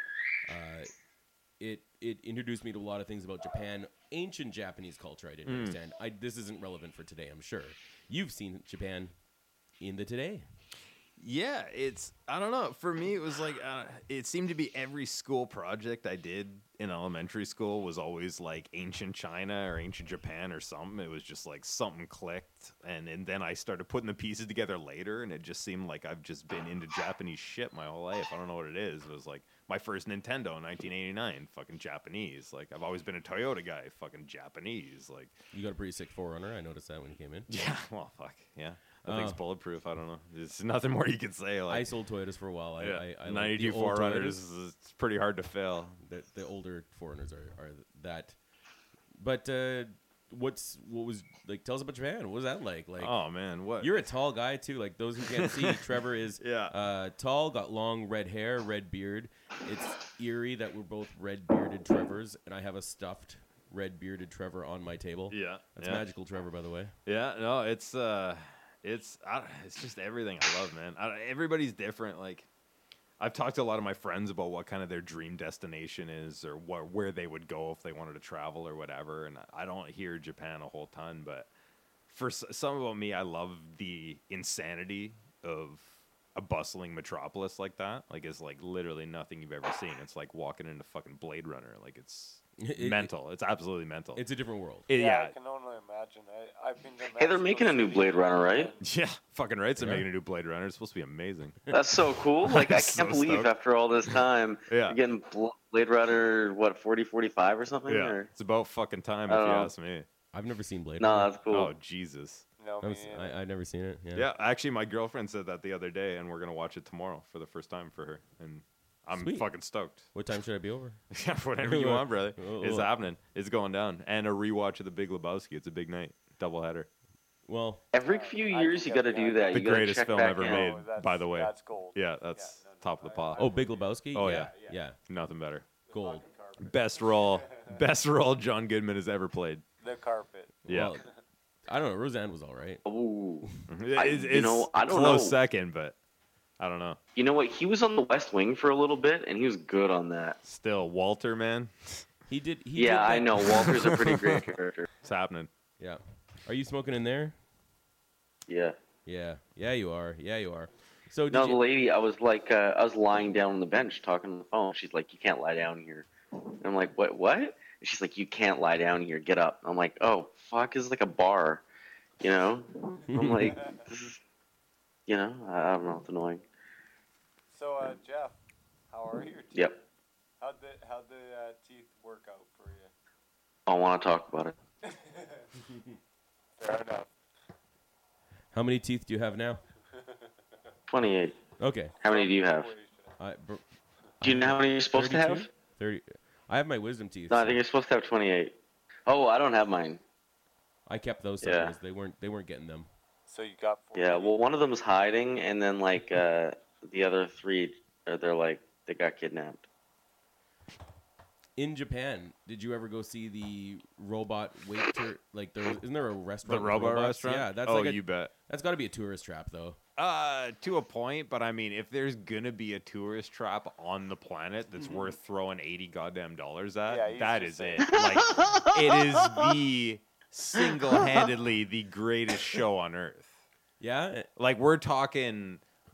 B: it introduced me to a lot of things about Japan, ancient Japanese culture I didn't understand. This isn't relevant for today, I'm sure. You've seen Japan in the today.
F: Yeah, I don't know. For me, it was like, it seemed to be every school project I did in elementary school was always like ancient China or ancient Japan or something. It was just like something clicked. And then I started putting the pieces together later, and it just seemed like I've just been into Japanese shit my whole life. I don't know what it is. It was like my first Nintendo in 1989, fucking Japanese. Like, I've always been a Toyota guy, fucking Japanese. Like,
B: You got a pretty sick Forerunner. I noticed that when you came in.
F: yeah, well, fuck, yeah. That thing's bulletproof. I don't know. There's nothing more you can say. Like,
B: I sold Toyotas for a while. I like
F: 92
B: the old
F: Forerunners
B: Toyotas.
F: it's pretty hard to fail.
B: The older Foreigners are that. But what was like? Tell us about Japan. What was that like? Like,
F: Oh man, what?
B: you're a tall guy too. Like those who can't see, Trevor is tall, got long red hair, red beard. It's eerie that we're both red bearded Trevors, and I have a stuffed red bearded Trevor on my table.
F: Yeah,
B: That's
F: yeah.
B: magical Trevor, by the way.
F: Yeah, no, it's just everything I love, man. Everybody's different. Like, I've talked to a lot of my friends about what kind of their dream destination is, or where they would go if they wanted to travel or whatever. And I don't hear Japan a whole ton, but for some about me, I love the insanity of a bustling metropolis like that, like it's like literally nothing you've ever seen. It's like walking into fucking Blade Runner. Like it's mental. It's absolutely mental.
B: It's a different world.
E: Yeah, I can only imagine. I've been to
A: Hey, they're
E: Mexico
A: making a new
E: City,
A: Blade Runner, right?
E: and
F: yeah, fucking right. They're
B: Yeah.
F: making a new Blade Runner. It's supposed to be amazing.
A: That's so cool. Like, I
F: I'm
A: can't
F: so
A: believe
F: stoked.
A: after all this time,
F: Yeah.
A: you're getting Blade Runner, what, 40, 45 or something?
F: Yeah,
A: Or?
F: it's about fucking time
A: I
F: if you
A: don't know.
F: ask me.
B: I've never seen Blade
A: No,
B: Runner.
A: that's cool.
F: Oh Jesus.
E: No, me neither.
B: I've never seen it. Yeah.
F: Yeah, actually, my girlfriend said that the other day, and we're gonna watch it tomorrow for the first time for her, and I'm
B: Sweet.
F: fucking stoked.
B: What time should I be over?
F: Yeah, whatever you want, brother.
B: Oh,
F: It's
B: oh.
F: happening. It's going down, and a rewatch of The Big Lebowski. It's a big night, doubleheader.
B: Well,
A: Every few
E: I
A: years,
E: can
A: you
E: get
A: got to do
E: behind
A: that.
F: The
A: You gotta
F: greatest
A: check
F: film
A: back
F: ever
A: in.
F: made,
E: that's,
F: by the way.
E: That's gold.
F: Yeah, that's
E: no,
F: top of the
E: I-
F: pile.
B: oh, Big Lebowski.
F: Oh,
B: yeah,
F: yeah. Nothing better.
B: Gold.
F: Best role John Goodman has ever played.
E: The carpet.
F: Yeah,
B: Well, I don't know. Roseanne was all right.
A: Ooh.
F: it's,
A: you know, I don't
F: close
A: know.
F: second, but I don't know.
A: You know what? He was on the West Wing for a little bit, and he was good on that.
F: Still, Walter, man,
B: He did.
A: Yeah, I know. Walter's a pretty great character.
F: it's happening.
B: Yeah. Are you smoking in there?
A: Yeah.
B: Yeah. Yeah, you are. Yeah, you are. So did
A: No, the
B: you?
A: lady, I was like, I was lying down on the bench talking on the phone. She's like, "You can't lie down here." And I'm like, "What? And she's like, "You can't lie down here. Get up." I'm like, "Oh, fuck! This is like a bar, you know?" I'm like, "This is, you know, I don't know. It's annoying."
E: So, Jeff, how are your teeth?
A: Yep.
E: How'd the teeth work out for you?
A: I don't want to talk about it.
E: Fair enough.
B: How many teeth do you have now?
A: 28.
B: Okay.
A: How many do you have? Do you know how many you're supposed to
B: 32?
A: have?
B: 30. I have my wisdom teeth.
A: No, I
B: so
A: think you're supposed to have 28. Oh, I don't have mine.
B: I kept those
A: Yeah.
B: suckers. They weren't getting them.
E: So you got 4
A: Yeah, well, one of them's hiding, and then like the other three, they're like they got kidnapped.
B: In Japan, did you ever go see the robot waiter? Like, isn't there a
F: The
B: restaurant? with
F: robot
B: robots?
F: restaurant.
B: Yeah, that's
F: oh,
B: like
F: you bet.
B: that's got to be a tourist trap, though.
F: To a point, but I mean, if there's gonna be a tourist trap on the planet that's worth throwing $80 goddamn at,
E: Yeah, you
F: that
E: should
F: is
E: say
F: it. Like, it is the single-handedly the greatest show on earth.
B: Yeah.
F: Like, we're talking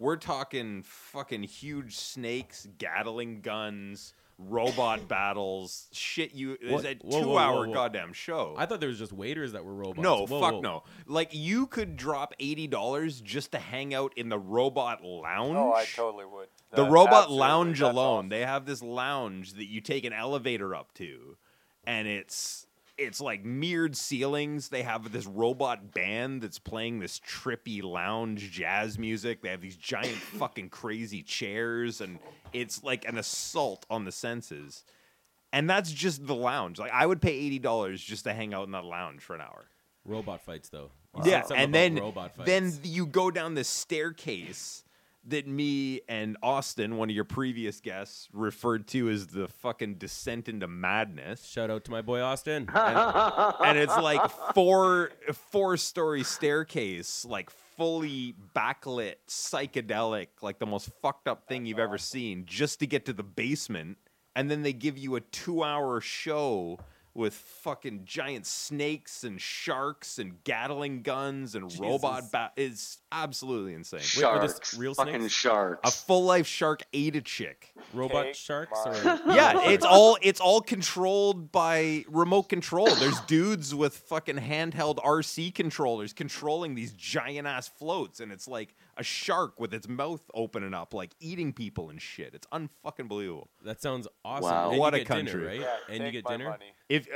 F: fucking huge snakes, Gatling guns, robot battles, shit. It's a
B: Whoa, whoa,
F: 2-hour
B: whoa.
F: goddamn show.
B: I thought there was just waiters that were robots.
F: No,
B: Whoa,
F: fuck
B: whoa.
F: no. Like, you could drop $80 just to hang out in the robot lounge.
E: Oh, I totally would.
F: The
E: That-
F: robot
E: absolutely,
F: lounge
E: that's
F: alone,
E: awesome.
F: they have this lounge that you take an elevator up to, and it's like mirrored ceilings. They have this robot band that's playing this trippy lounge jazz music. They have these giant fucking crazy chairs, and it's like an assault on the senses. And that's just the lounge. Like, I would pay $80 just to hang out in that lounge for an hour.
B: Robot fights, though. You
F: Yeah,
B: said something
F: and
B: about
F: then
B: robot fights.
F: then you go down this staircase that me and Austin, one of your previous guests, referred to as the fucking descent into madness.
B: Shout out to my boy Austin.
F: And it's like four-story staircase, like fully backlit, psychedelic, like the most fucked up thing you've ever seen, just to get to the basement. And then they give you a 2-hour show with fucking giant snakes and sharks and Gatling guns and robot it's absolutely insane.
B: Were this
A: Sharks,
B: real
A: fucking
B: snakes?
A: sharks.
F: A full-life shark ate a chick.
B: Robot
E: Take
B: sharks?
E: mine.
B: Or
F: Yeah, it's all controlled by remote control. There's dudes with fucking handheld RC controllers controlling these giant ass floats, and it's like a shark with its mouth opening up, like eating people and shit. It's unfucking believable.
B: that sounds awesome.
A: Wow.
B: And
F: What
B: you
F: a
B: get dinner,
F: country.
B: right?
E: Yeah,
B: And you
E: take
B: get
E: my
B: dinner.
E: money.
F: If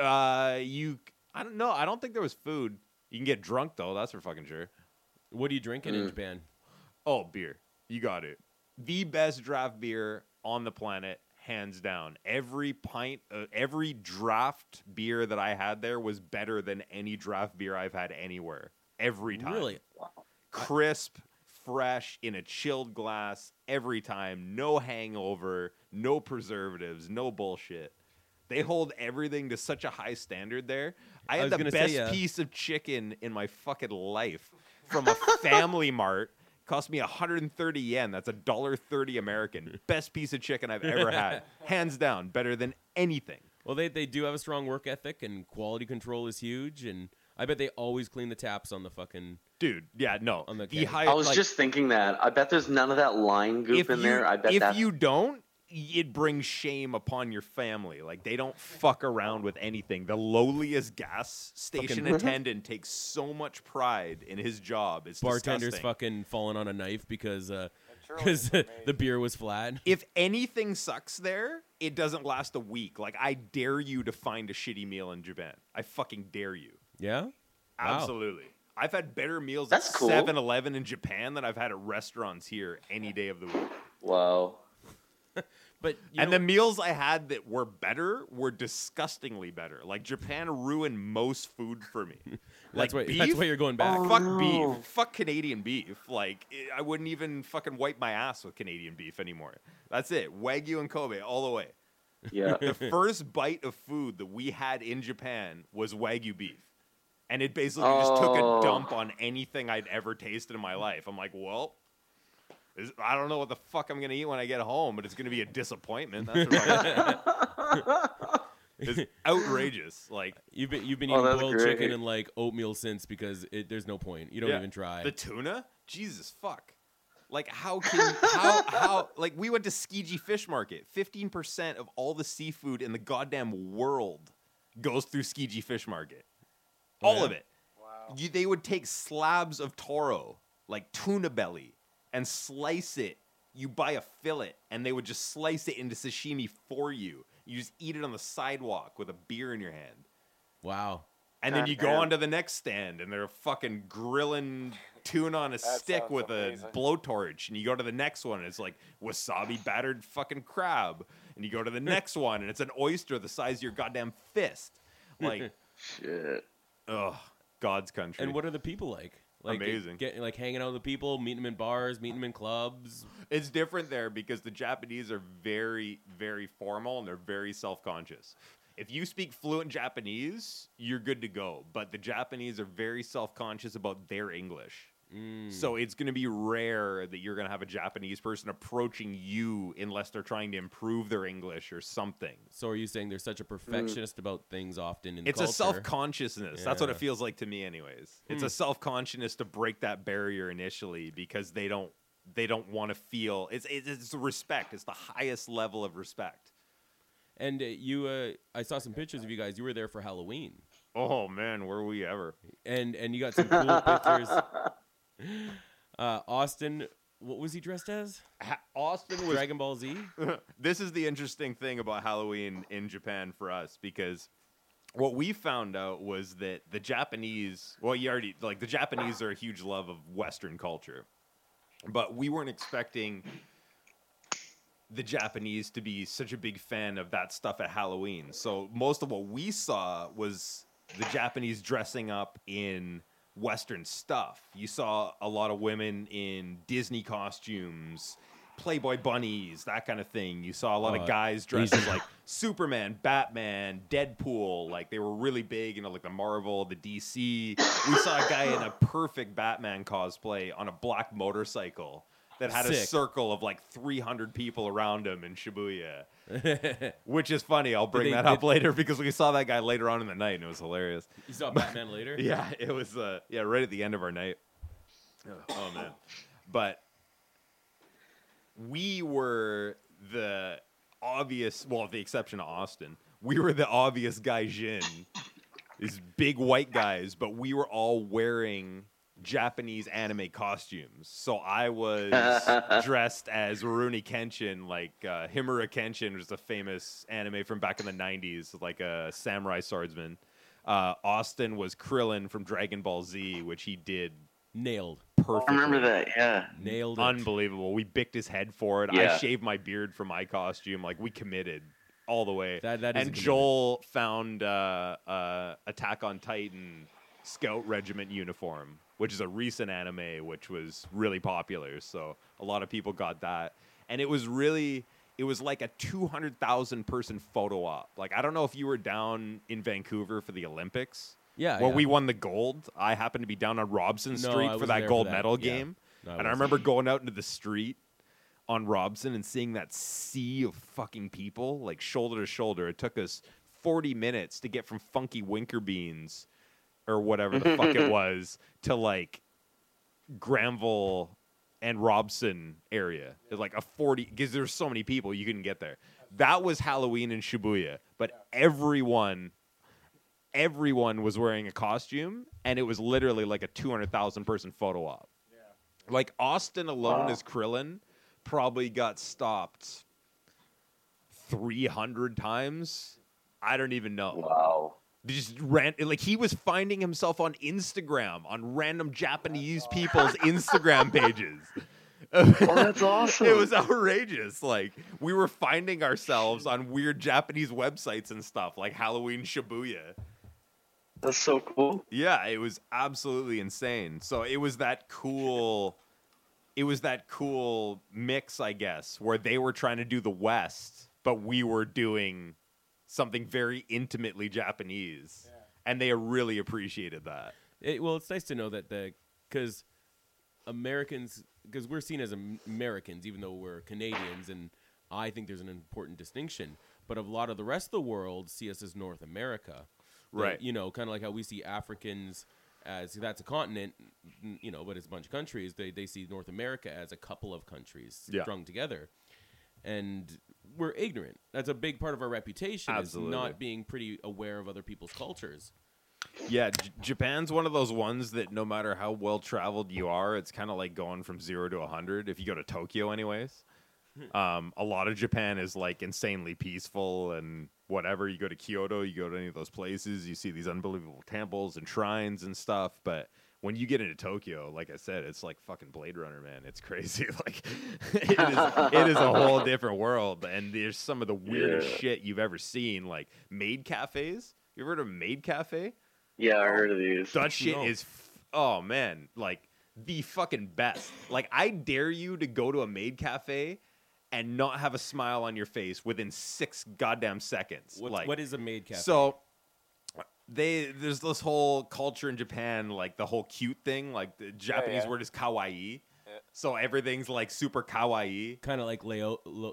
F: I don't know, I don't think there was food. You can get drunk though, that's for fucking sure.
B: What are you drinking in Japan?
F: Oh, beer. You got it. The best draft beer on the planet, hands down. Every pint, every draft beer that I had there was better than any draft beer I've had anywhere. Every time.
B: Really?
F: Crisp, fresh, in a chilled glass, every time. No hangover, no preservatives, no bullshit. They hold everything to such a high standard there. I
B: was
F: had the
B: gonna
F: best
B: say,
F: piece of chicken in my fucking life from a Family Mart. Cost me 130 yen. That's $1.30 American. Best piece of chicken I've ever had. Hands down, better than anything.
B: Well, they do have a strong work ethic, and quality control is huge. And I bet they always clean the taps on the fucking.
F: Dude, yeah, no.
B: On the
F: The
B: can.
F: high,
A: I was
F: like,
A: just thinking that. I bet there's none of that line goop in there. I bet
F: if
A: that's
F: you don't, it brings shame upon your family. Like, they don't fuck around with anything. The lowliest gas station attendant takes so much pride in his job. It's
B: Bartender's
F: disgusting.
B: fucking falling on a knife because
E: Churros
B: the
E: are made.
B: beer was flat.
F: If anything sucks there, it doesn't last a week. Like, I dare you to find a shitty meal in Japan. I fucking dare you.
B: Yeah. Wow.
F: Absolutely. I've had better meals
A: That's
F: at
A: cool.
F: 7-Eleven in Japan than I've had at restaurants here any day of the week.
A: wow.
B: But
F: And the meals I had that were better were disgustingly better. Like, Japan ruined most food for me.
B: that's
F: Like,
B: why that's
F: beef?
B: why you're going back.
F: Fuck
A: no.
F: beef. Fuck Canadian beef. Like, I wouldn't even fucking wipe my ass with Canadian beef anymore. That's it. Wagyu and Kobe all the way.
A: Yeah.
F: The first bite of food that we had in Japan was Wagyu beef. And it basically just took a
A: Oh.
F: dump on anything I'd ever tasted in my life. I'm like, well, I don't know what the fuck I'm going to eat when I get home, but it's going to be a disappointment. That's what it's outrageous. Like,
B: You've been
A: Oh,
B: eating
A: that's
B: boiled
A: great.
B: chicken and like oatmeal since because there's no point. You don't
F: yeah.
B: even try.
F: The tuna? Jesus fuck. Like, how can how like, we went to Tsukiji Fish Market. 15% of all the seafood in the goddamn world goes through Tsukiji Fish Market. All
B: yeah?
F: of it.
E: Wow.
F: They would take slabs of toro, like tuna belly, and slice it. You buy a fillet, and they would just slice it into sashimi for you. You just eat it on the sidewalk with a beer in your hand.
B: Wow.
F: And then you go
A: Goddamn.
F: onto the next stand, and they're fucking grilling tuna on a stick
E: sounds
F: with
E: amazing.
F: a blowtorch. And you go to the next one, and it's like wasabi battered fucking crab. And you go to the next one, and it's an oyster the size of your goddamn fist. Like,
A: Shit.
F: ugh, God's country.
B: And what are the people like? Like
F: Amazing.
B: Like hanging out with the people, meeting them in bars, meeting them in clubs.
F: It's different there because the Japanese are very, very formal and they're very self-conscious. If you speak fluent Japanese, you're good to go. But the Japanese are very self-conscious about their English. So it's going to be rare that you're going to have a Japanese person approaching you unless they're trying to improve their English or something.
B: So are you saying there's such a perfectionist about things often in the
F: It's
B: culture?
F: a self-consciousness. That's what it
B: Yeah.
F: feels like to me anyways. It's a self-consciousness to break that barrier initially because they don't want to feel it's respect. It's the highest level of respect.
B: And I saw some pictures of you guys. You were there for Halloween,
F: Oh man, were we ever?
B: and you got some cool pictures. Austin, what was he dressed as?
F: Austin was
B: Dragon Ball Z.
F: This is the interesting thing about Halloween in Japan for us because what we found out was that the Japanese, the Japanese are a huge love of Western culture, but we weren't expecting the Japanese to be such a big fan of that stuff at Halloween. So most of what we saw was the Japanese dressing up in Western stuff. You saw a lot of women in Disney costumes, Playboy bunnies, that kind of thing. You saw a lot of guys dressed as like Superman, Batman, Deadpool. Like, they were really big, like the Marvel, the DC. We saw a guy in a perfect Batman cosplay on a black motorcycle that had a
B: Sick.
F: circle of like 300 people around him in Shibuya. Which is funny. I'll bring
B: they-
F: that up later because we saw that guy later on in the night and it was hilarious.
B: You saw Batman later.
F: Yeah, it was right at the end of our night. Oh man. But we were the obvious, well, with the exception of Austin, we were the obvious gaijin. These big white guys, but we were all wearing Japanese anime costumes. So I was dressed as Rurouni Kenshin, like Himura Kenshin was a famous anime from back in the 90s, like a samurai swordsman. Austin was Krillin from Dragon Ball Z, which he did
B: Nailed.
F: perfectly.
A: I remember that. Yeah.
B: Nailed it.
F: Unbelievable. We bicked his head for it. I
A: Yeah.
F: shaved my beard for my costume. Like, we committed all the way.
B: That is a
F: and
B: commitment.
F: Joel found Attack on Titan Scout Regiment uniform, which is a recent anime, which was really popular. So a lot of people got that. And it was like a 200,000 person photo op. Like, I don't know if you were down in Vancouver for the Olympics.
B: Yeah,
F: Where
B: yeah.
F: we won the gold. I happened to be down on Robson
B: No,
F: Street
B: I
F: for
B: wasn't
F: that
B: there
F: gold
B: for that.
F: medal
B: Yeah.
F: game.
B: No, I
F: And I
B: wasn't.
F: remember going out into the street on Robson and seeing that sea of fucking people, like shoulder to shoulder. It took us 40 minutes to get from Funky Winker Beans, or whatever the fuck it was to like Granville and Robson area. It's like a 40 because there's so many people you couldn't get there. That was Halloween in Shibuya, but everyone was wearing a costume, and it was literally like a 200,000 person photo op. Yeah. Like Austin alone as Krillin probably got stopped 300 times. I don't even know.
A: Wow.
F: Just like he was finding himself on Instagram on random Japanese people's Instagram pages.
A: Oh, that's awesome.
F: It was outrageous. Like we were finding ourselves on weird Japanese websites and stuff, like Halloween Shibuya.
A: That's so cool.
F: Yeah, it was absolutely insane. So it was that cool. It was that cool mix, I guess, where they were trying to do the West, but we were doing something very intimately Japanese, and they really appreciated that.
B: Well, it's nice to know that because Americans, because we're seen as Americans, even though we're Canadians, and I think there's an important distinction. But a lot of the rest of the world see us as North America,
F: right?
B: You know, kind of like how we see Africans as that's a continent, you know, but it's a bunch of countries. They see North America as a couple of countries strung together. And we're ignorant. That's a big part of our reputation.
F: Absolutely.
B: Is not being pretty aware of other people's cultures.
F: Yeah, Japan's one of those ones that no matter how well traveled you are, it's kind of like going from 0 to 100. If you go to Tokyo, anyways, a lot of Japan is like insanely peaceful and whatever. You go to Kyoto, you go to any of those places, you see these unbelievable temples and shrines and stuff. But when you get into Tokyo, like I said, it's like fucking Blade Runner, man. It's crazy. Like it is a whole different world, and there's some of the weirdest shit you've ever seen, like maid cafes. You ever heard of Maid Cafe?
A: Yeah, I heard of these.
F: That shit is, oh man, like the fucking best. Like I dare you to go to a maid cafe and not have a smile on your face within 6 goddamn seconds.
B: What is a maid cafe?
F: So there's this whole culture in Japan, like the whole cute thing, like the Japanese word is kawaii. Yeah. So everything's like super kawaii.
B: Kind of like Lolitas?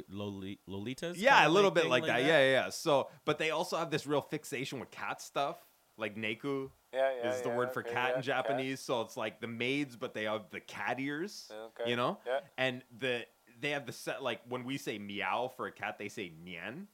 F: Yeah, a little bit like that. Yeah. So, but they also have this real fixation with cat stuff. Like neku is the word for cat in Japanese. Cat. So it's like the maids, but they have the cat ears, you know? Yeah. And they have the set, like when we say meow for a cat, they say nyan.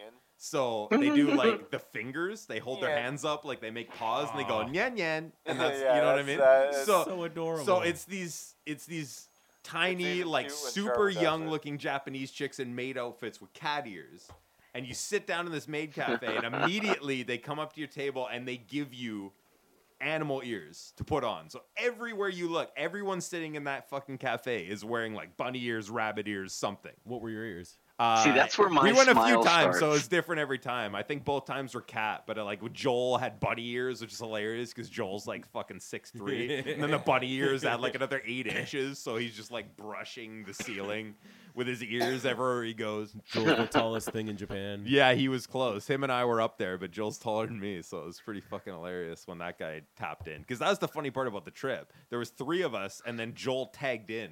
F: So they do like the fingers. They hold their hands up like they make paws, and they go nyan nyan, and that's you know what I mean.
B: So adorable.
F: So it's these tiny like super young looking Japanese chicks in maid outfits with cat ears, and you sit down in this maid cafe, and immediately they come up to your table and they give you animal ears to put on. So everywhere you look, everyone sitting in that fucking cafe is wearing like bunny ears, rabbit ears, something.
B: What were your ears?
A: See, that's where my
F: we went a few
A: smile
F: times,
A: starts.
F: so it's different every time. I think both times were cat, but like with Joel had bunny ears, which is hilarious because Joel's like fucking 6'3", and then the bunny ears had like another 8 inches, so he's just like brushing the ceiling with his ears everywhere he goes.
B: Joel's the tallest thing in Japan.
F: Yeah, he was close. Him and I were up there, but Joel's taller than me, so it was pretty fucking hilarious when that guy tapped in. Because that was the funny part about the trip. There was 3 of us, and then Joel tagged in.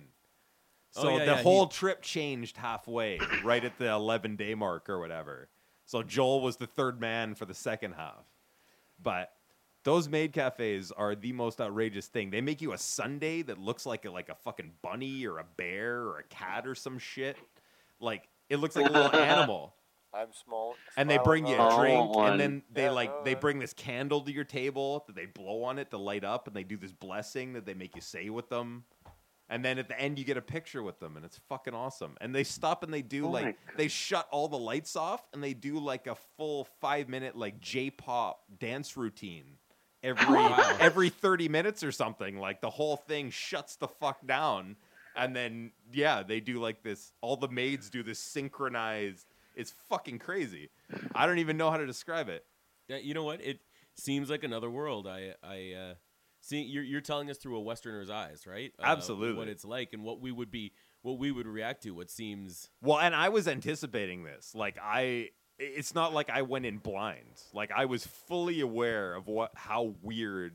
F: So the whole trip changed halfway, right at the 11-day mark or whatever. So Joel was the third man for the second half. But those maid cafes are the most outrageous thing. They make you a sundae that looks like a fucking bunny or a bear or a cat or some shit. Like it looks like a little animal.
E: I'm small.
F: And they bring you a drink, and then they
E: they
F: bring this candle to your table that they blow on it to light up, and they do this blessing that they make you say with them. And then at the end, you get a picture with them, and it's fucking awesome. And they stop and they do they shut all the lights off, and they do like a full 5-minute like J-pop dance routine every 30 minutes or something. Like the whole thing shuts the fuck down, and then they do like this. All the maids do this synchronized. It's fucking crazy. I don't even know how to describe it.
B: Yeah, you know what? It seems like another world. See, you're telling us through a Westerner's eyes, right?
F: Absolutely.
B: What it's like and what we would react to. What seems
F: well, and I was anticipating this. Like it's not like I went in blind. Like I was fully aware of how weird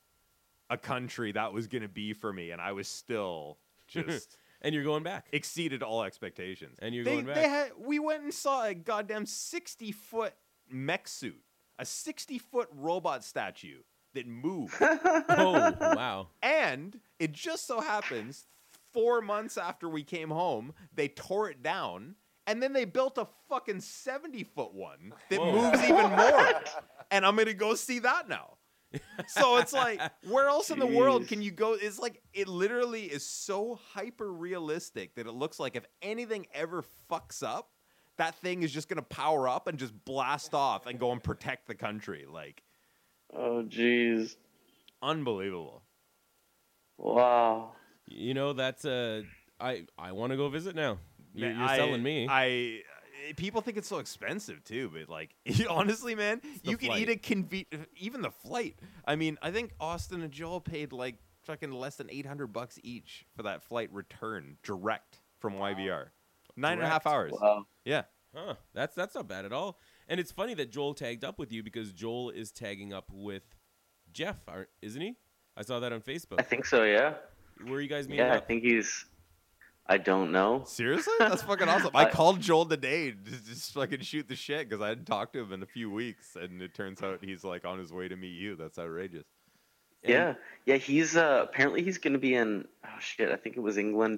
F: a country that was going to be for me, and I was still just
B: and you're going back.
F: Exceeded all expectations.
B: And you're going back.
F: We went and saw a goddamn 60-foot mech suit, a 60-foot robot statue that moved.
B: Oh, wow.
F: And it just so happens 4 months after we came home, they tore it down. And then they built a fucking 70-foot one that
B: Whoa.
F: moves even more. And I'm going to go see that now. So it's like, where else in the world
A: Jeez.
F: can you go? It's like, it literally is so hyper realistic that it looks like if anything ever fucks up, that thing is just going to power up and just blast off and go and protect the country. Like,
A: Oh, jeez.
F: unbelievable.
A: Wow.
B: You know, that's I want to go visit now. You're
F: Man,
B: selling me.
F: People think it's so expensive too, but like honestly, man,
B: the
F: you can
B: flight.
F: eat even the flight. I mean, I think Austin and Joel paid like fucking less than $800 each for that flight return direct from YVR. 9.5 hours.
A: Wow.
F: Yeah.
B: Huh. That's not bad at all. And it's funny that Joel tagged up with you because Joel is tagging up with Jeff, isn't he? I saw that on Facebook.
A: I think so, yeah.
B: Where are you guys meeting
A: Yeah, I
B: up?
A: think he's. I don't know.
F: Seriously? That's fucking awesome. I called Joel today to just fucking shoot the shit because I hadn't talked to him in a few weeks, and it turns out he's like on his way to meet you. That's outrageous.
A: Yeah, yeah. He's apparently he's going to be in. Oh shit! I think it was England.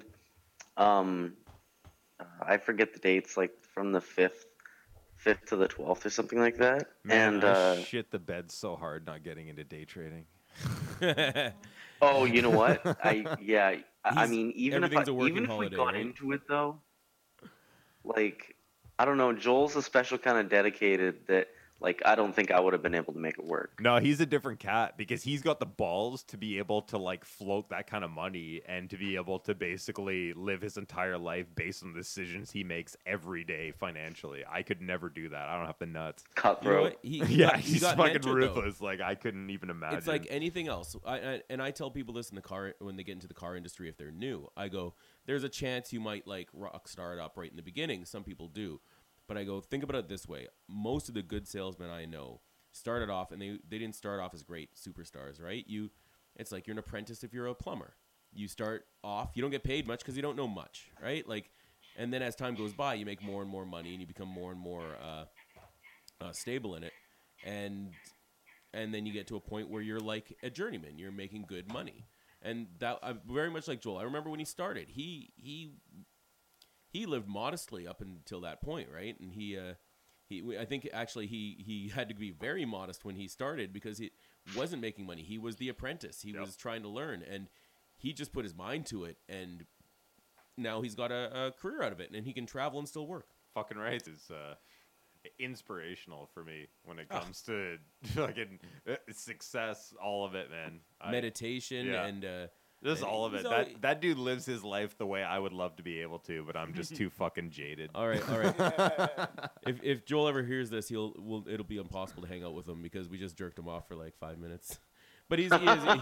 A: I forget the dates, like from the 5th to the 12th or something like that.
F: Man,
A: and
F: I shit the bed so hard not getting into day trading.
A: oh, you know what? I
B: He's-
A: mean, even if
B: everything's a working
A: even if
B: holiday,
A: we got
B: right?
A: into it though, like I don't know, Joel's a special kind of dedicated that like I don't think I would have been able to make it work.
F: No, he's a different cat because he's got the balls to be able to like float that kind of money and to be able to basically live his entire life based on the decisions he makes every day financially. I could never do that. I don't have the nuts.
B: You know
A: Cutthroat.
B: what? He
F: Yeah,
B: got, he
F: he's
B: got
F: fucking
B: mentored, though.
F: ruthless. Like I couldn't even imagine.
B: It's like anything else. I tell people this in the car when they get into the car industry if they're new. I go, there's a chance you might like rock start up right in the beginning. Some people do. But I go, think about it this way. Most of the good salesmen I know started off and they didn't start off as great superstars, right? It's like you're an apprentice if you're a plumber. You start off, you don't get paid much because you don't know much, right? Like, and then as time goes by, you make more and more money and you become more and more stable in it. And then you get to a point where you're like a journeyman. You're making good money. And that I'm very much like Joel. I remember when he started, he lived modestly up until that point, right? And I think actually he had to be very modest when he started because he wasn't making money. He was the apprentice. He was trying to learn, and he just put his mind to it. And now he's got a career out of it, and he can travel and still work.
F: fucking right. Is inspirational for me when it comes to fucking success. All of it, man.
B: Meditation
F: yeah.
B: and
F: Just
B: and
F: all of
B: he's
F: it.
B: always-
F: That dude lives his life the way I would love to be able to, but I'm just too fucking jaded.
B: all right. If Joel ever hears this, it'll be impossible to hang out with him because we just jerked him off for like 5 minutes. But he's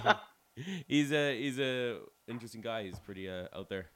B: a interesting guy. He's pretty out there.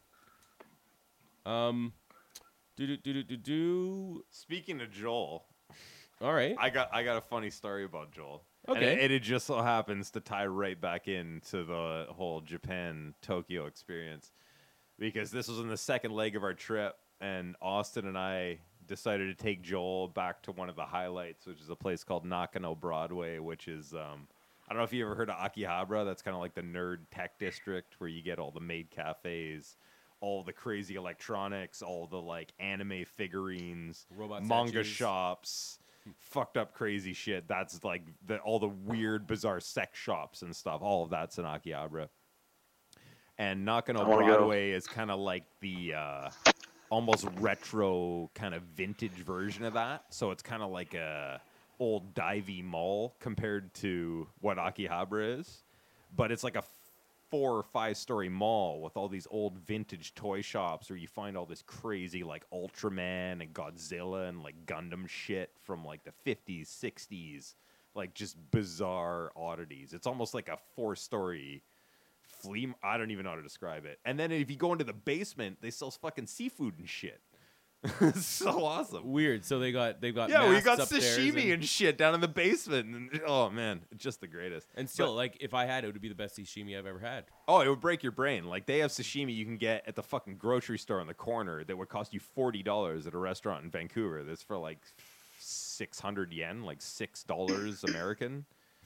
F: Speaking of Joel,
B: All right.
F: I got a funny story about Joel.
B: Okay.
F: And it just so happens to tie right back into the whole Japan Tokyo experience because this was in the second leg of our trip, and Austin and I decided to take Joel back to one of the highlights, which is a place called Nakano Broadway, which is I don't know if you ever heard of Akihabara. That's kind of like the nerd tech district where you get all the maid cafes, all the crazy electronics, all the like anime figurines,
B: Robot
F: manga
B: statues.
F: shops, fucked up crazy shit. That's like all the weird, bizarre sex shops and stuff. All of that's in Akihabara. And Nakano
A: I wanna go.
F: Broadway is kind of like the almost retro kind of vintage version of that. So it's kind of like a old divey mall compared to what Akihabara is. But it's like a 4 or 5 story mall with all these old vintage toy shops where you find all this crazy like Ultraman and Godzilla and like Gundam shit from like the 50s, 60s, like just bizarre oddities. It's almost like a 4-story flea. I don't even know how to describe it. And then if you go into the basement, they sell fucking seafood and shit. It's so awesome.
B: Weird. So they've got
F: Yeah, we
B: masks
F: got
B: upstairs
F: sashimi and shit down in the basement. And, oh man, it's just the greatest.
B: and still like if I had it, it would be the best sashimi I've ever had.
F: Oh, it would break your brain. Like they have sashimi you can get at the fucking grocery store on the corner that would cost you $40 at a restaurant in Vancouver. That's for like 600 yen, like $6 American.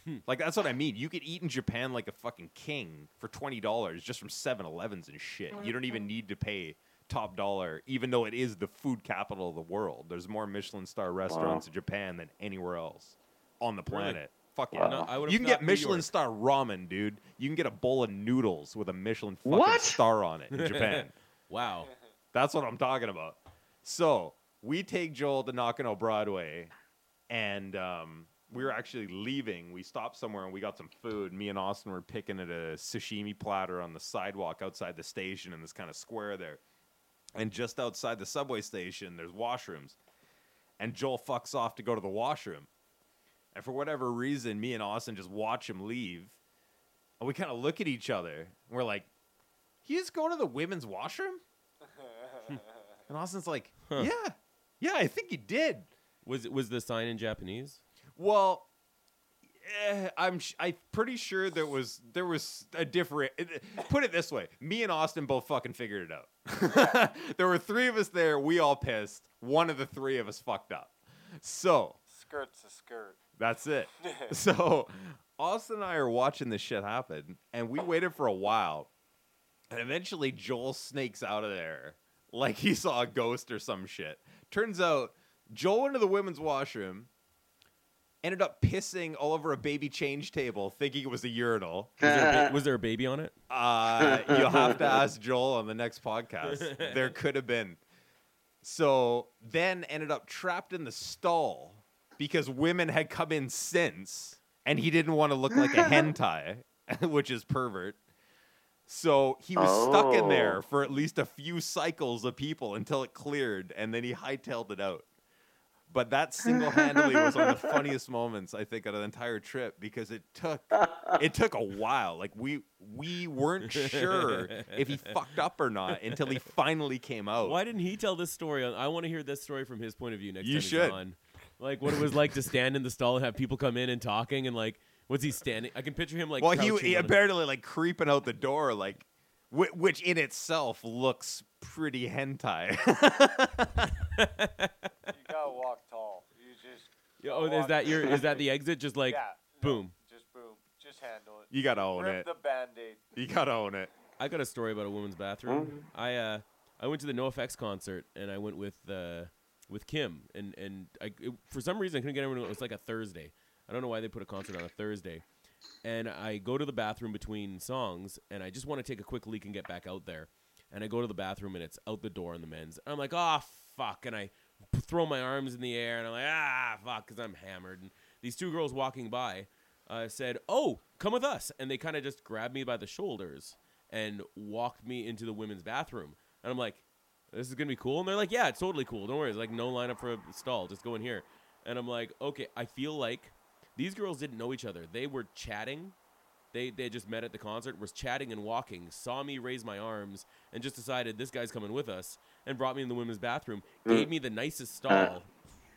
F: Like, that's what I mean. You could eat in Japan like a fucking king for $20 just from 7-Elevens and shit. You don't even need to pay top dollar, even though it is the food capital of the world. There's more Michelin star restaurants in Japan than anywhere else on the
B: Really?
F: planet. Fuck yeah.
A: Wow.
B: No, I would've
F: You can
B: thought
F: get
B: New
F: Michelin
B: York.
F: star ramen, dude. You can get a bowl of noodles with a Michelin fucking
A: What?
F: star on it in Japan.
B: Wow.
F: That's what I'm talking about. So we take Joel to Nakano Broadway, and we were actually leaving. We stopped somewhere and we got some food. Me and Austin were picking at a sashimi platter on the sidewalk outside the station in this kind of square there. And just outside the subway station, there's washrooms. And Joel fucks off to go to the washroom. And for whatever reason, me and Austin just watch him leave. And we kind of look at each other. And we're like, he just go to the women's washroom? And Austin's like,
B: Huh.
F: yeah, I think he did.
B: Was the sign in Japanese?
F: Well, I'm pretty sure there was a different. Put it this way: me and Austin both fucking figured it out. There were 3 of us there. We all pissed. One of the 3 of us fucked up. So
E: Skirt's a skirt.
F: that's it. So Austin and I are watching this shit happen, and we waited for a while, and eventually Joel snakes out of there like he saw a ghost or some shit. Turns out Joel went to the women's washroom, ended up pissing all over a baby change table, thinking it was a urinal.
B: Was there a baby on it?
F: You'll have to ask Joel on the next podcast. There could have been. So then ended up trapped in the stall because women had come in since, and he didn't want to look like a hentai, which is pervert. So he was stuck in there for at least a few cycles of people until it cleared, and then he hightailed it out. But that single-handedly was one of the funniest moments, I think, of the entire trip, because it took a while. Like, we weren't sure if he fucked up or not until he finally came out.
B: Why didn't he tell this story? I want to hear this story from his point of view next
F: You
B: time
F: should.
B: he's on. Like, what it was like to stand in the stall and have people come in and talking, and like, was he standing? I can picture him like.
F: Well,
B: crouching
F: he
B: on a-
F: apparently like creeping out the door, like, which in itself looks pretty hentai.
E: You gotta walk tall. You just.
B: Yeah, oh, is that the exit? Just like,
E: yeah,
B: boom.
E: Just boom. Just handle it.
F: You gotta own
E: Rip
F: it.
E: the Band-Aid.
F: You gotta own it.
B: I got a story about a women's bathroom. I went to the NoFX concert, and I went with Kim, and for some reason I couldn't get everyone. It was like a Thursday. I don't know why they put a concert on a Thursday. And I go to the bathroom between songs, and I just want to take a quick leak and get back out there. And I go to the bathroom, and it's out the door in the men's. And I'm like, oh, fuck. And I throw my arms in the air, and I'm like, fuck, because I'm hammered. And these 2 girls walking by said, oh, come with us. And they kind of just grabbed me by the shoulders and walked me into the women's bathroom. And I'm like, this is going to be cool? And they're like, yeah, it's totally cool. Don't worry. It's like no lineup for a stall. Just go in here. And I'm like, okay, I feel like these girls didn't know each other. They were chatting. They just met at the concert, was chatting and walking, saw me raise my arms, and just decided this guy's coming with us, and brought me in the women's bathroom, gave me the nicest stall.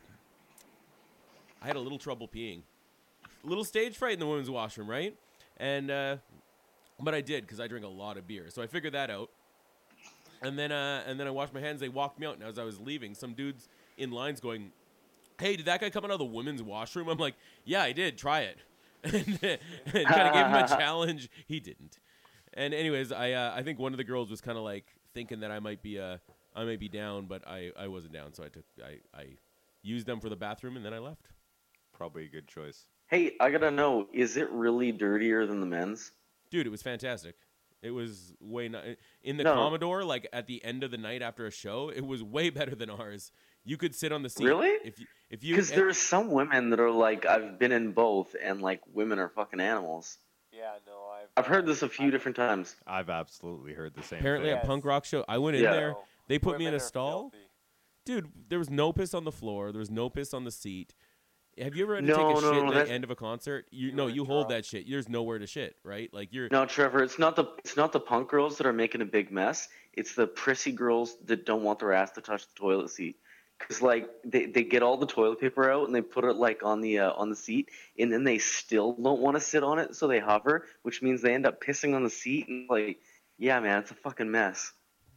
B: I had a little trouble peeing. Little stage fright in the women's washroom, right? And but I did, because I drink a lot of beer. So I figured that out. And then I washed my hands. They walked me out, and as I was leaving, some dudes in lines going, hey, did that guy come out of the women's washroom? I'm like, yeah, I did. Try it. And kind of gave him a challenge. He didn't. And anyways, I think one of the girls was kind of like thinking that I might be down, but I wasn't down. So I used them for the bathroom, and then I left.
F: Probably a good choice.
A: Hey, I gotta know, is it really dirtier than the men's?
B: Dude, it was fantastic. It was way in the
A: No.
B: Commodore, like at the end of the night after a show, it was way better than ours. You could sit on the seat.
A: Really?
B: If you
A: Because there's some women that are like, I've been in both, and like women are fucking animals.
E: Yeah, no,
A: I've heard this a few different times.
F: I've absolutely heard the same
B: apparently
F: thing.
B: at punk rock show, I went in
A: Yeah.
B: there.
E: No,
B: They put me in
E: women
B: a
E: are
B: stall.
E: filthy.
B: Dude, there was no piss on the floor. There was no piss on the seat. Have you ever had to
A: No,
B: take a
A: no,
B: shit
A: no,
B: at the
A: that's-
B: end of a concert?
E: You
B: No,
E: were
B: you hold
E: drunk.
B: that shit. There's nowhere to shit, right? Like you're
A: No, Trevor, it's not the punk girls that are making a big mess. It's the prissy girls that don't want their ass to touch the toilet seat. Cause like they get all the toilet paper out and they put it like on the seat, and then they still don't want to sit on it, so they hover, which means they end up pissing on the seat. And like, yeah, man, it's a fucking mess.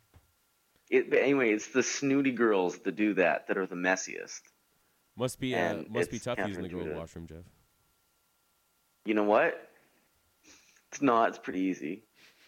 A: But anyway, it's the snooty girls that do that are the messiest.
B: must be
A: And
B: tough
A: it's
B: using the girls'
A: counterintuitive.
B: washroom, Jeff.
A: you know what? It's not. It's pretty easy.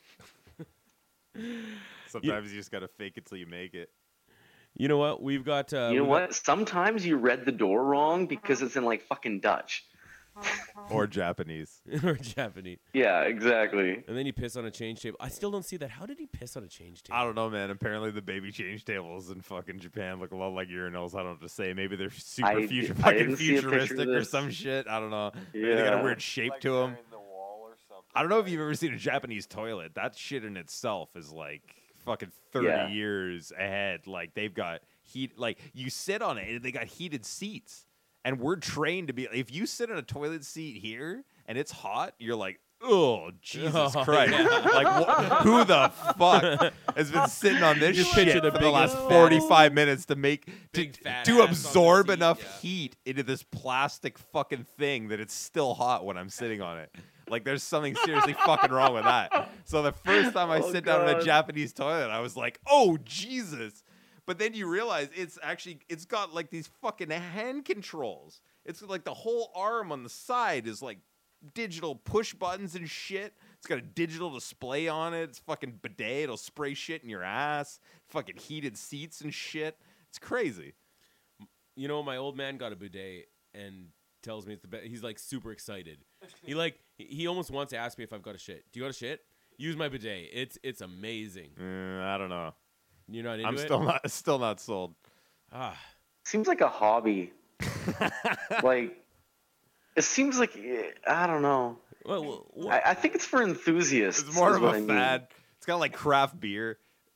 F: Sometimes you just gotta fake it till you make it.
B: You know what? We've got.
A: You know
B: we got-
A: what? Sometimes you read the door wrong because it's in like fucking Dutch.
F: Or Japanese.
B: or Japanese.
A: Yeah, exactly.
B: And then you piss on a change table. I still don't see that. How did he piss on a change table?
F: I don't know, man. Apparently, the baby change tables in fucking Japan look a lot like urinals. I don't know what to say. Maybe they're super
A: I
F: fucking
A: didn't see a picture of
F: futuristic or
A: this.
F: some shit. I don't know. Maybe they got a
A: Yeah.
F: weird shape
E: Like
F: to
E: they're
F: them.
E: in the wall or something.
F: I don't know if you've ever seen a Japanese toilet. That shit in itself is like fucking 30
A: Yeah.
F: years ahead. Like they've got heat. Like you sit on it, and they got heated seats. And we're trained to be. If you sit in a toilet seat here and it's hot, you're like, oh Jesus
B: Oh,
F: Christ!
B: yeah.
F: Like who the fuck has been sitting on this
B: Just picture
F: shit
B: the
F: for the last
B: biggest,
F: 45 minutes to make
B: Big fat
F: to
B: ass on the
F: absorb
B: seat,
F: enough
B: yeah.
F: heat into this plastic fucking thing that it's still hot when I'm sitting on it. Like there's something seriously fucking wrong with that. So the first time I
A: Oh,
F: sit down in a
A: God.
F: Japanese toilet, I was like, oh Jesus. But then you realize it's got like these fucking hand controls. It's like the whole arm on the side is like digital push buttons and shit. It's got a digital display on it. It's fucking bidet. It'll spray shit in your ass. Fucking heated seats and shit. It's crazy.
B: You know, my old man got a bidet and tells me it's the best. He's like super excited. He almost wants to ask me if I've got a shit. Do you got a shit? Use my bidet. It's amazing.
F: I don't know.
B: You're not into
F: I'm
B: it?
F: still not sold.
B: Ah,
A: Seems like a hobby. Like, it seems like I don't know.
B: well,
A: I think it's for enthusiasts.
F: It's more
A: is
F: of
A: what
F: a
A: I mean.
F: fad. It's kind of like craft beer.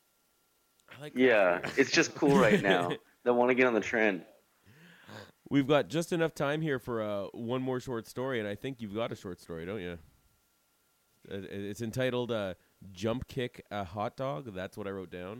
B: I like
A: Yeah, it's just cool right now. They want to get on the trend.
B: We've got just enough time here for one more short story, and I think you've got a short story, don't you? It's entitled "Jump Kick a Hot Dog." That's what I wrote down.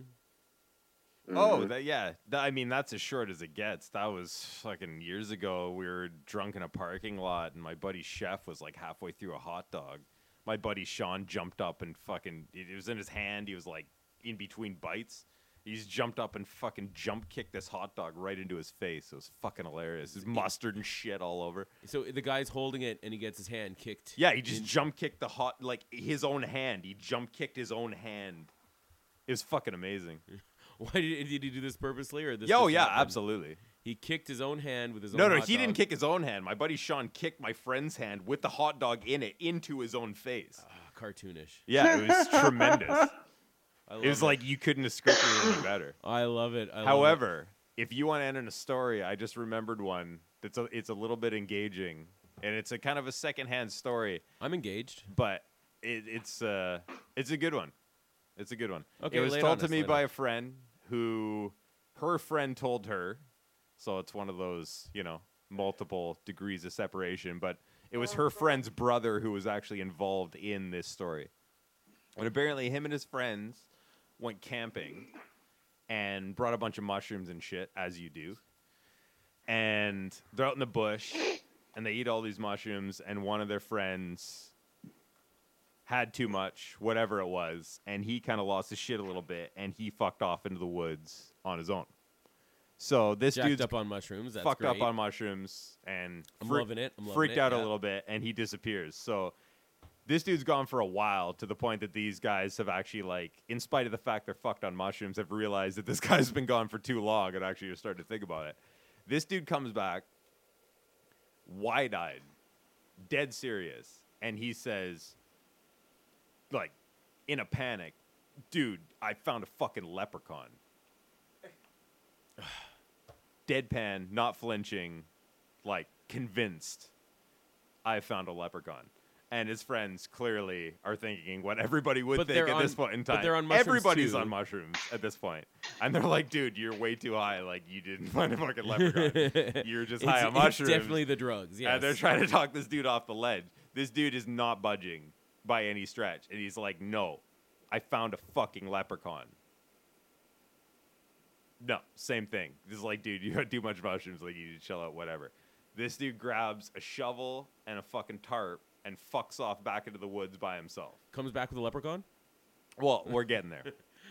F: Oh, I mean, that's as short as it gets. That was fucking years ago. We were drunk in a parking lot, and my buddy Chef was like halfway through a hot dog. My buddy Sean jumped up and fucking, it was in his hand. He was like in between bites. He's jumped up and fucking jump kicked this hot dog right into his face. It was fucking hilarious. There's mustard and shit all over.
B: So the guy's holding it, and he gets his hand kicked.
F: Yeah, he just jump kicked his own hand. He jump kicked his own hand. It was fucking amazing.
B: Why did he do this purposely, or this?
F: Oh
B: just
F: yeah,
B: happened?
F: absolutely.
B: He kicked his own hand with his own.
F: No,
B: hot
F: he didn't
B: dog.
F: kick his own hand. My buddy Sean kicked my friend's hand with the hot dog in it into his own face.
B: Ah, cartoonish.
F: Yeah, it was tremendous.
B: I love
F: It was like you couldn't have scripted it any better.
B: I love it. I love
F: However, if you want to end in a story, I just remembered one it's a little bit engaging, and it's a kind of a secondhand story,
B: it. I'm engaged.
F: but it's a good one. It's a good one.
B: Okay,
F: it was
B: lay it
F: told
B: on
F: to
B: us,
F: me
B: lay it
F: by
B: on.
F: a friend who her friend told her, so it's one of those multiple degrees of separation. But it was her friend's brother who was actually involved in this story, and apparently him and his friends went camping and brought a bunch of mushrooms and shit, as you do. And they're out in the bush, and they eat all these mushrooms, and one of their friends had too much, whatever it was, and he kind of lost his shit a little bit, and he fucked off into the woods on his own. So this
B: Jacked
F: dude's
B: up on mushrooms. That's
F: fucked
B: great.
F: up on mushrooms and
B: I'm loving it. I'm loving
F: freaked
B: it,
F: out a
B: yeah.
F: little bit, and he disappears. So this dude's gone for a while, to the point that these guys have actually, like, in spite of the fact they're fucked on mushrooms, have realized that this guy's been gone for too long, and actually are starting to think about it. This dude comes back, wide-eyed, dead serious, and he says, like, in a panic, dude, I found a fucking leprechaun. Deadpan, not flinching, like, convinced I found a leprechaun. And his friends clearly are thinking what everybody would
B: But
F: think
B: they're
F: at
B: on-
F: this point in
B: but
F: time.
B: they're on mushrooms
F: Everybody's
B: too.
F: on mushrooms at this point. And they're like, dude, you're way too high. Like, you didn't find a fucking leprechaun. You're just high on mushrooms.
B: It's definitely the drugs. Yes.
F: And they're trying to talk this dude off the ledge. This dude is not budging by any stretch. And he's like, no, I found a fucking leprechaun. No, same thing. This is like, dude, you got too much mushrooms. Like, you need to chill out, whatever. This dude grabs a shovel and a fucking tarp and fucks off back into the woods by himself.
B: Comes back with a leprechaun.
F: Well, we're getting there.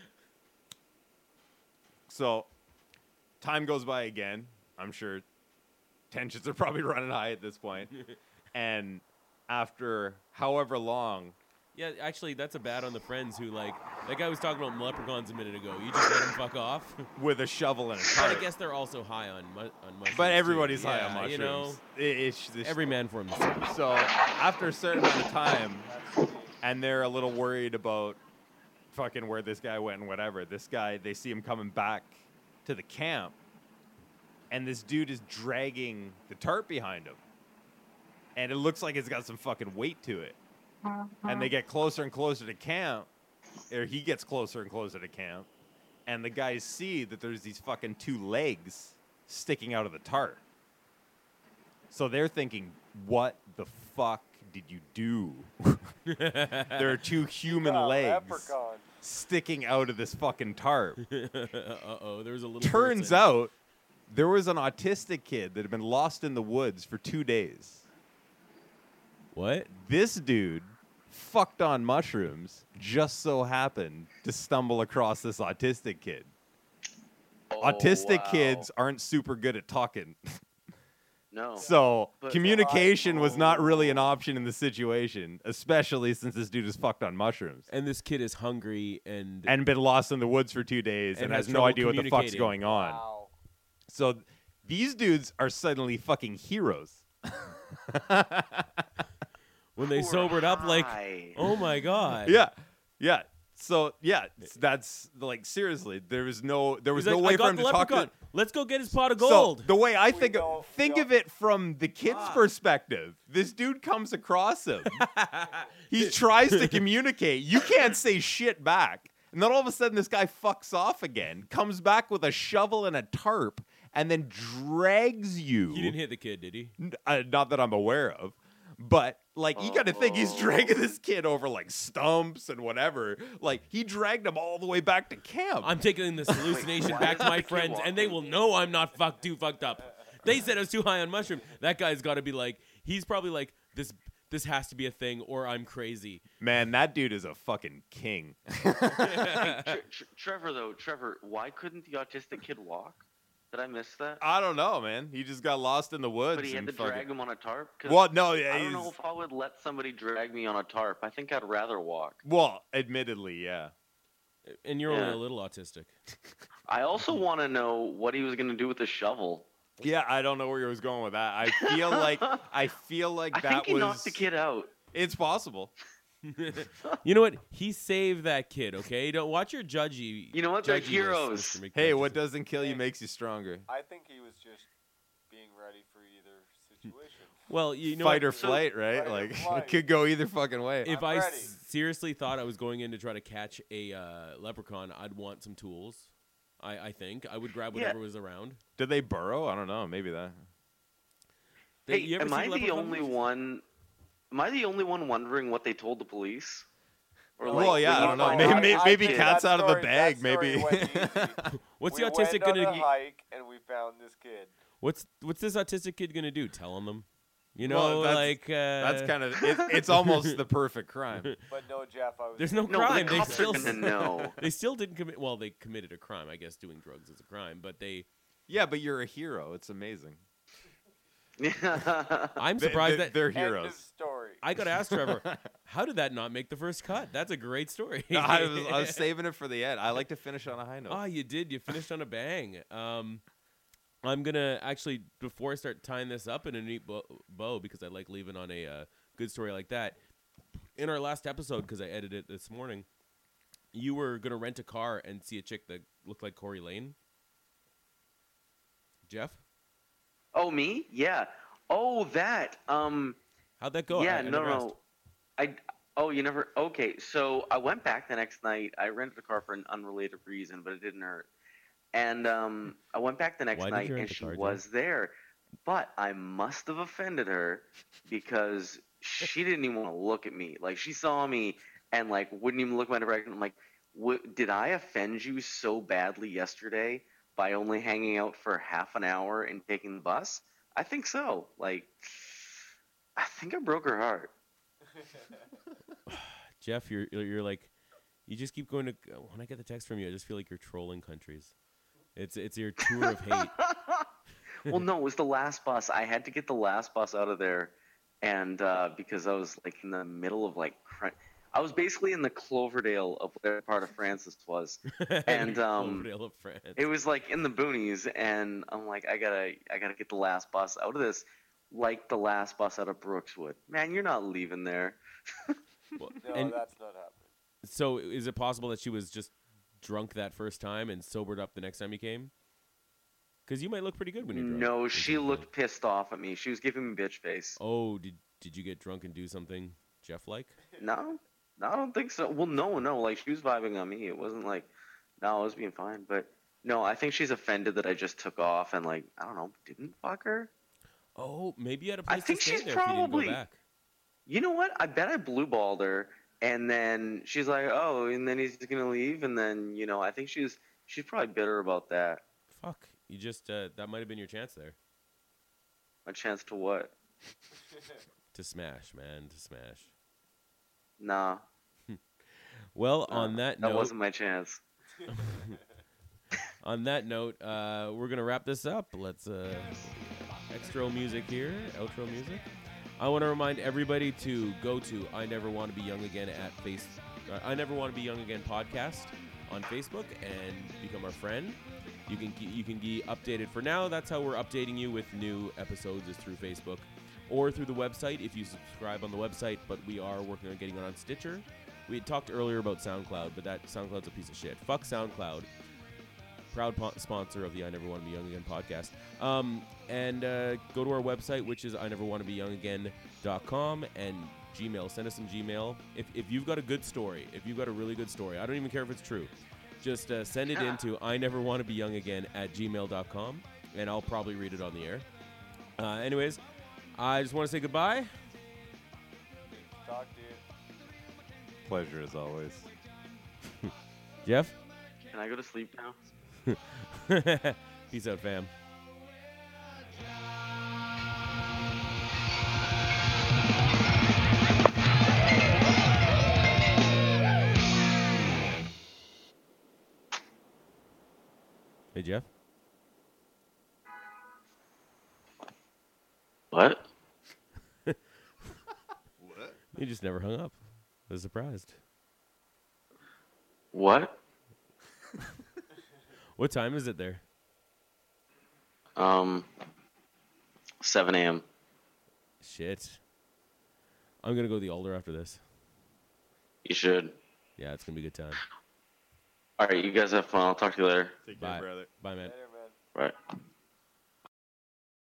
F: So, time goes by again. I'm sure tensions are probably running high at this point. And after however long.
B: Yeah, actually, that's a bad on the friends who like that guy was talking about leprechauns a minute ago. You just let him fuck off.
F: With a shovel and a
B: But I
F: cart.
B: guess they're also high on mushrooms.
F: But
B: too.
F: everybody's high on
B: Yeah,
F: mushrooms.
B: You know,
F: It's
B: every man for himself.
F: so after a certain amount of time, and they're a little worried about fucking where this guy went and whatever. This guy, they see him coming back to the camp, and this dude is dragging the tarp behind him, and it looks like it's got some fucking weight to it. And they get closer and closer to camp, or he gets closer and closer to camp, and the guys see that there's these fucking 2 legs sticking out of the tarp. So they're thinking, what the fuck did you do? There are 2 human legs
E: Leprechaun.
F: sticking out of this fucking tarp.
B: Uh-oh, there's a little
F: Turns
B: person.
F: out there was an autistic kid that had been lost in the woods for 2 days.
B: What?
F: This dude fucked on mushrooms, just so happened to stumble across this autistic kid.
A: Oh,
F: Autistic
A: wow.
F: kids aren't super good at talking.
A: No.
F: So
A: But-
F: communication was not really an option in the situation, especially since this dude is fucked on mushrooms
B: And this kid is hungry and
F: and been lost in the woods for 2 days and,
B: And
F: has
B: has
F: no
B: trouble
F: idea what the fuck's
B: communicating.
F: going on.
E: Wow.
F: So these dudes are suddenly fucking heroes.
B: when they
A: Poor
B: sobered up, like,
A: high.
B: oh my god.
F: Yeah. Yeah. So yeah, that's like seriously, there was no
B: He's
F: way
B: like, I
F: for
B: got
F: him
B: the
F: to talk
B: leprechaun.
F: to.
B: Let's go get his pot of gold.
F: So the way I
E: We
F: think
E: don't-
F: think
E: we
F: of it from the kid's perspective, this dude comes across him. He tries to communicate. You can't say shit back. And then all of a sudden this guy fucks off again, comes back with a shovel and a tarp, and then drags you.
B: He didn't hit the kid, did he?
F: Not that I'm aware of. But like you got to think he's
A: Oh.
F: dragging this kid over like stumps and whatever. Like he dragged him all the way back to camp.
B: I'm taking this hallucination
A: why
B: back to
A: is
B: my
A: the kid
B: friends, and they will know I'm not too fucked up. They said I was too high on mushroom. That guy's got to be like, he's probably like, this has to be a thing, or I'm crazy.
F: Man, that dude is a fucking king.
A: Trevor, why couldn't the autistic kid walk? Did I miss that?
F: I don't know, man. He just got lost in the woods.
A: But he had
F: and
A: to
F: fucking-
A: drag him on a tarp? 'Cause
F: Well, no, yeah,
A: I don't know
F: he's-
A: if I would let somebody drag me on a tarp. I think I'd rather walk.
F: Well, admittedly, yeah.
B: And you're only
A: Yeah.
B: a little autistic.
A: I also want to know what he was going to do with the shovel.
F: Yeah, I don't know where he was going with that. I feel like
A: I
F: that
A: think he
F: was.
A: knocked the kid out.
F: It's possible.
B: You know what? He saved that kid. Okay, don't watch your judgy.
A: You know what? They're
B: judginess,
A: heroes.
B: Mr.
F: Hey,
B: McJudges.
F: what doesn't kill you makes you stronger.
E: I think he was just being ready for either situation.
B: Well, you know
F: Fight
B: what?
F: or flight, right?
E: Fight or
F: Like
E: flight.
F: it could go either fucking way.
B: If
E: I'm
B: I
E: ready.
B: seriously thought I was going in to try to catch a leprechaun, I'd want some tools. I think I would grab whatever was around.
F: Did they burrow? I don't know. Maybe that.
A: Hey,
B: You ever
A: am
B: see
A: I the
B: leprechaun
A: only
B: movies?
A: one? Am I the only one wondering what they told the police? Or
F: Well, yeah,
A: when
F: I
A: you
F: don't know.
A: find
F: Maybe,
A: out-
F: maybe,
E: I
F: maybe
E: think
F: cat's
E: that
F: out of the
E: story-
F: bag.
E: that story
F: Maybe.
E: went easy.
B: What's
E: we
B: the autistic
E: went
B: gonna?
E: on a hike and we found this kid.
B: What's this autistic kid gonna do? Tell on them? You
F: Well,
B: know,
F: that's-
B: like
F: That's kind of. It's almost the perfect crime.
E: But no, Jeff, I was.
B: There's no
A: No,
B: crime.
A: the
B: They
A: cops
B: still
A: are gonna know.
B: they still didn't commit. Well, they committed a crime. I guess doing drugs is a crime, but they.
F: Yeah, but you're a hero. It's amazing.
B: I'm surprised that
F: they're
E: End of
F: heroes.
E: story.
B: I got to ask Trevor, how did that not make the first cut? That's a great story.
F: I was saving it for the end. I like to finish on a high note.
B: Oh, you did. You finished on a bang. I'm gonna actually, before I start tying this up in a neat bow, because I like leaving on a good story like that. In our last episode, because I edited it this morning, you were gonna rent a car and see a chick that looked like Corey Lane. Jeff,
A: Oh, me? Yeah. Oh, that.
B: how'd that go?
A: Yeah,
B: I
A: no,
B: never asked.
A: no. Oh, you never. Okay, so I went back the next night. I rented a car for an unrelated reason, but it didn't hurt. And I went back the next
B: Why did
A: night,
B: you rent
A: and
B: a
A: she
B: car, Jim?
A: was there. But I must have offended her because she didn't even want to look at me. Like she saw me and like wouldn't even look my direction. I'm like, did I offend you so badly yesterday by only hanging out for half an hour and taking the bus? I think so. Like, I think I broke her heart.
B: Jeff, you're like, you just keep going to. When I get the text from you, I just feel like you're trolling countries. It's your tour of hate.
A: Well, no, it was the last bus. I had to get the last bus out of there, and because I was like in the middle of like, I was basically in the Cloverdale of whatever part of France this was, and
B: Cloverdale of France.
A: it was like in the boonies, and I'm like, I gotta get the last bus out of this, like the last bus out of Brookswood. Man, you're not leaving there.
B: Well,
E: No,
B: and
E: that's not happening.
B: so is it possible that she was just drunk that first time and sobered up the next time you came? Because you might look pretty good when you're drunk.
A: No,
B: or
A: she
B: something.
A: looked pissed off at me. She was giving me bitch face.
B: Oh, did you get drunk and do something Jeff-like?
A: No, I don't think so. Well, no. Like she was vibing on me. It wasn't like, no, I was being fine. But no, I think she's offended that I just took off and like, I don't know, didn't fuck her.
B: Oh, maybe you had a
A: I
B: place
A: think
B: to stay
A: she's
B: there if you didn't
A: probably-
B: go back.
A: You know what? I bet I blue balled her, and then she's like, oh, and then he's gonna leave, and then I think she's probably bitter about that.
B: Fuck. You just that might have been your chance there
A: A chance to what?
B: to smash, man, to smash.
A: Nah,
B: Well, on that
A: that
B: note,
A: wasn't my chance.
B: on that note, we're gonna wrap this up. Let's extra music here, outro music. I want to remind everybody to go to I Never Want to Be Young Again at I Never Want to Be Young Again podcast on Facebook and become our friend. You can be updated for now. That's how we're updating you with new episodes is through Facebook or through the website if you subscribe on the website. But we are working on getting it on Stitcher. We had talked earlier about SoundCloud, but that SoundCloud's a piece of shit. Fuck SoundCloud. Proud sponsor of the I Never Want to Be Young Again podcast. And go to our website, which is ineverwanttobeyoungagain.com, and Gmail. Send us some Gmail. If you've got a good story, if you've got a really good story, I don't even care if it's true. Just send it in to ineverwanttobeyoungagain@gmail.com, and I'll probably read it on the air. Anyways, I just want to say goodbye.
E: Talk to you.
F: Pleasure as always.
B: Jeff?
A: Can I go to sleep now?
B: Peace out, fam. Hey, Jeff?
A: What?
B: You just never hung up. I was surprised.
A: What?
B: What time is it there?
A: 7 a.m.
B: Shit. I'm going to go to the altar after this.
A: You should.
B: Yeah, it's going to be a good time.
A: All right, you guys have fun. I'll talk to you later.
F: Take
B: Bye.
F: care, brother.
B: Bye, man.
E: Later, man.
A: Bye.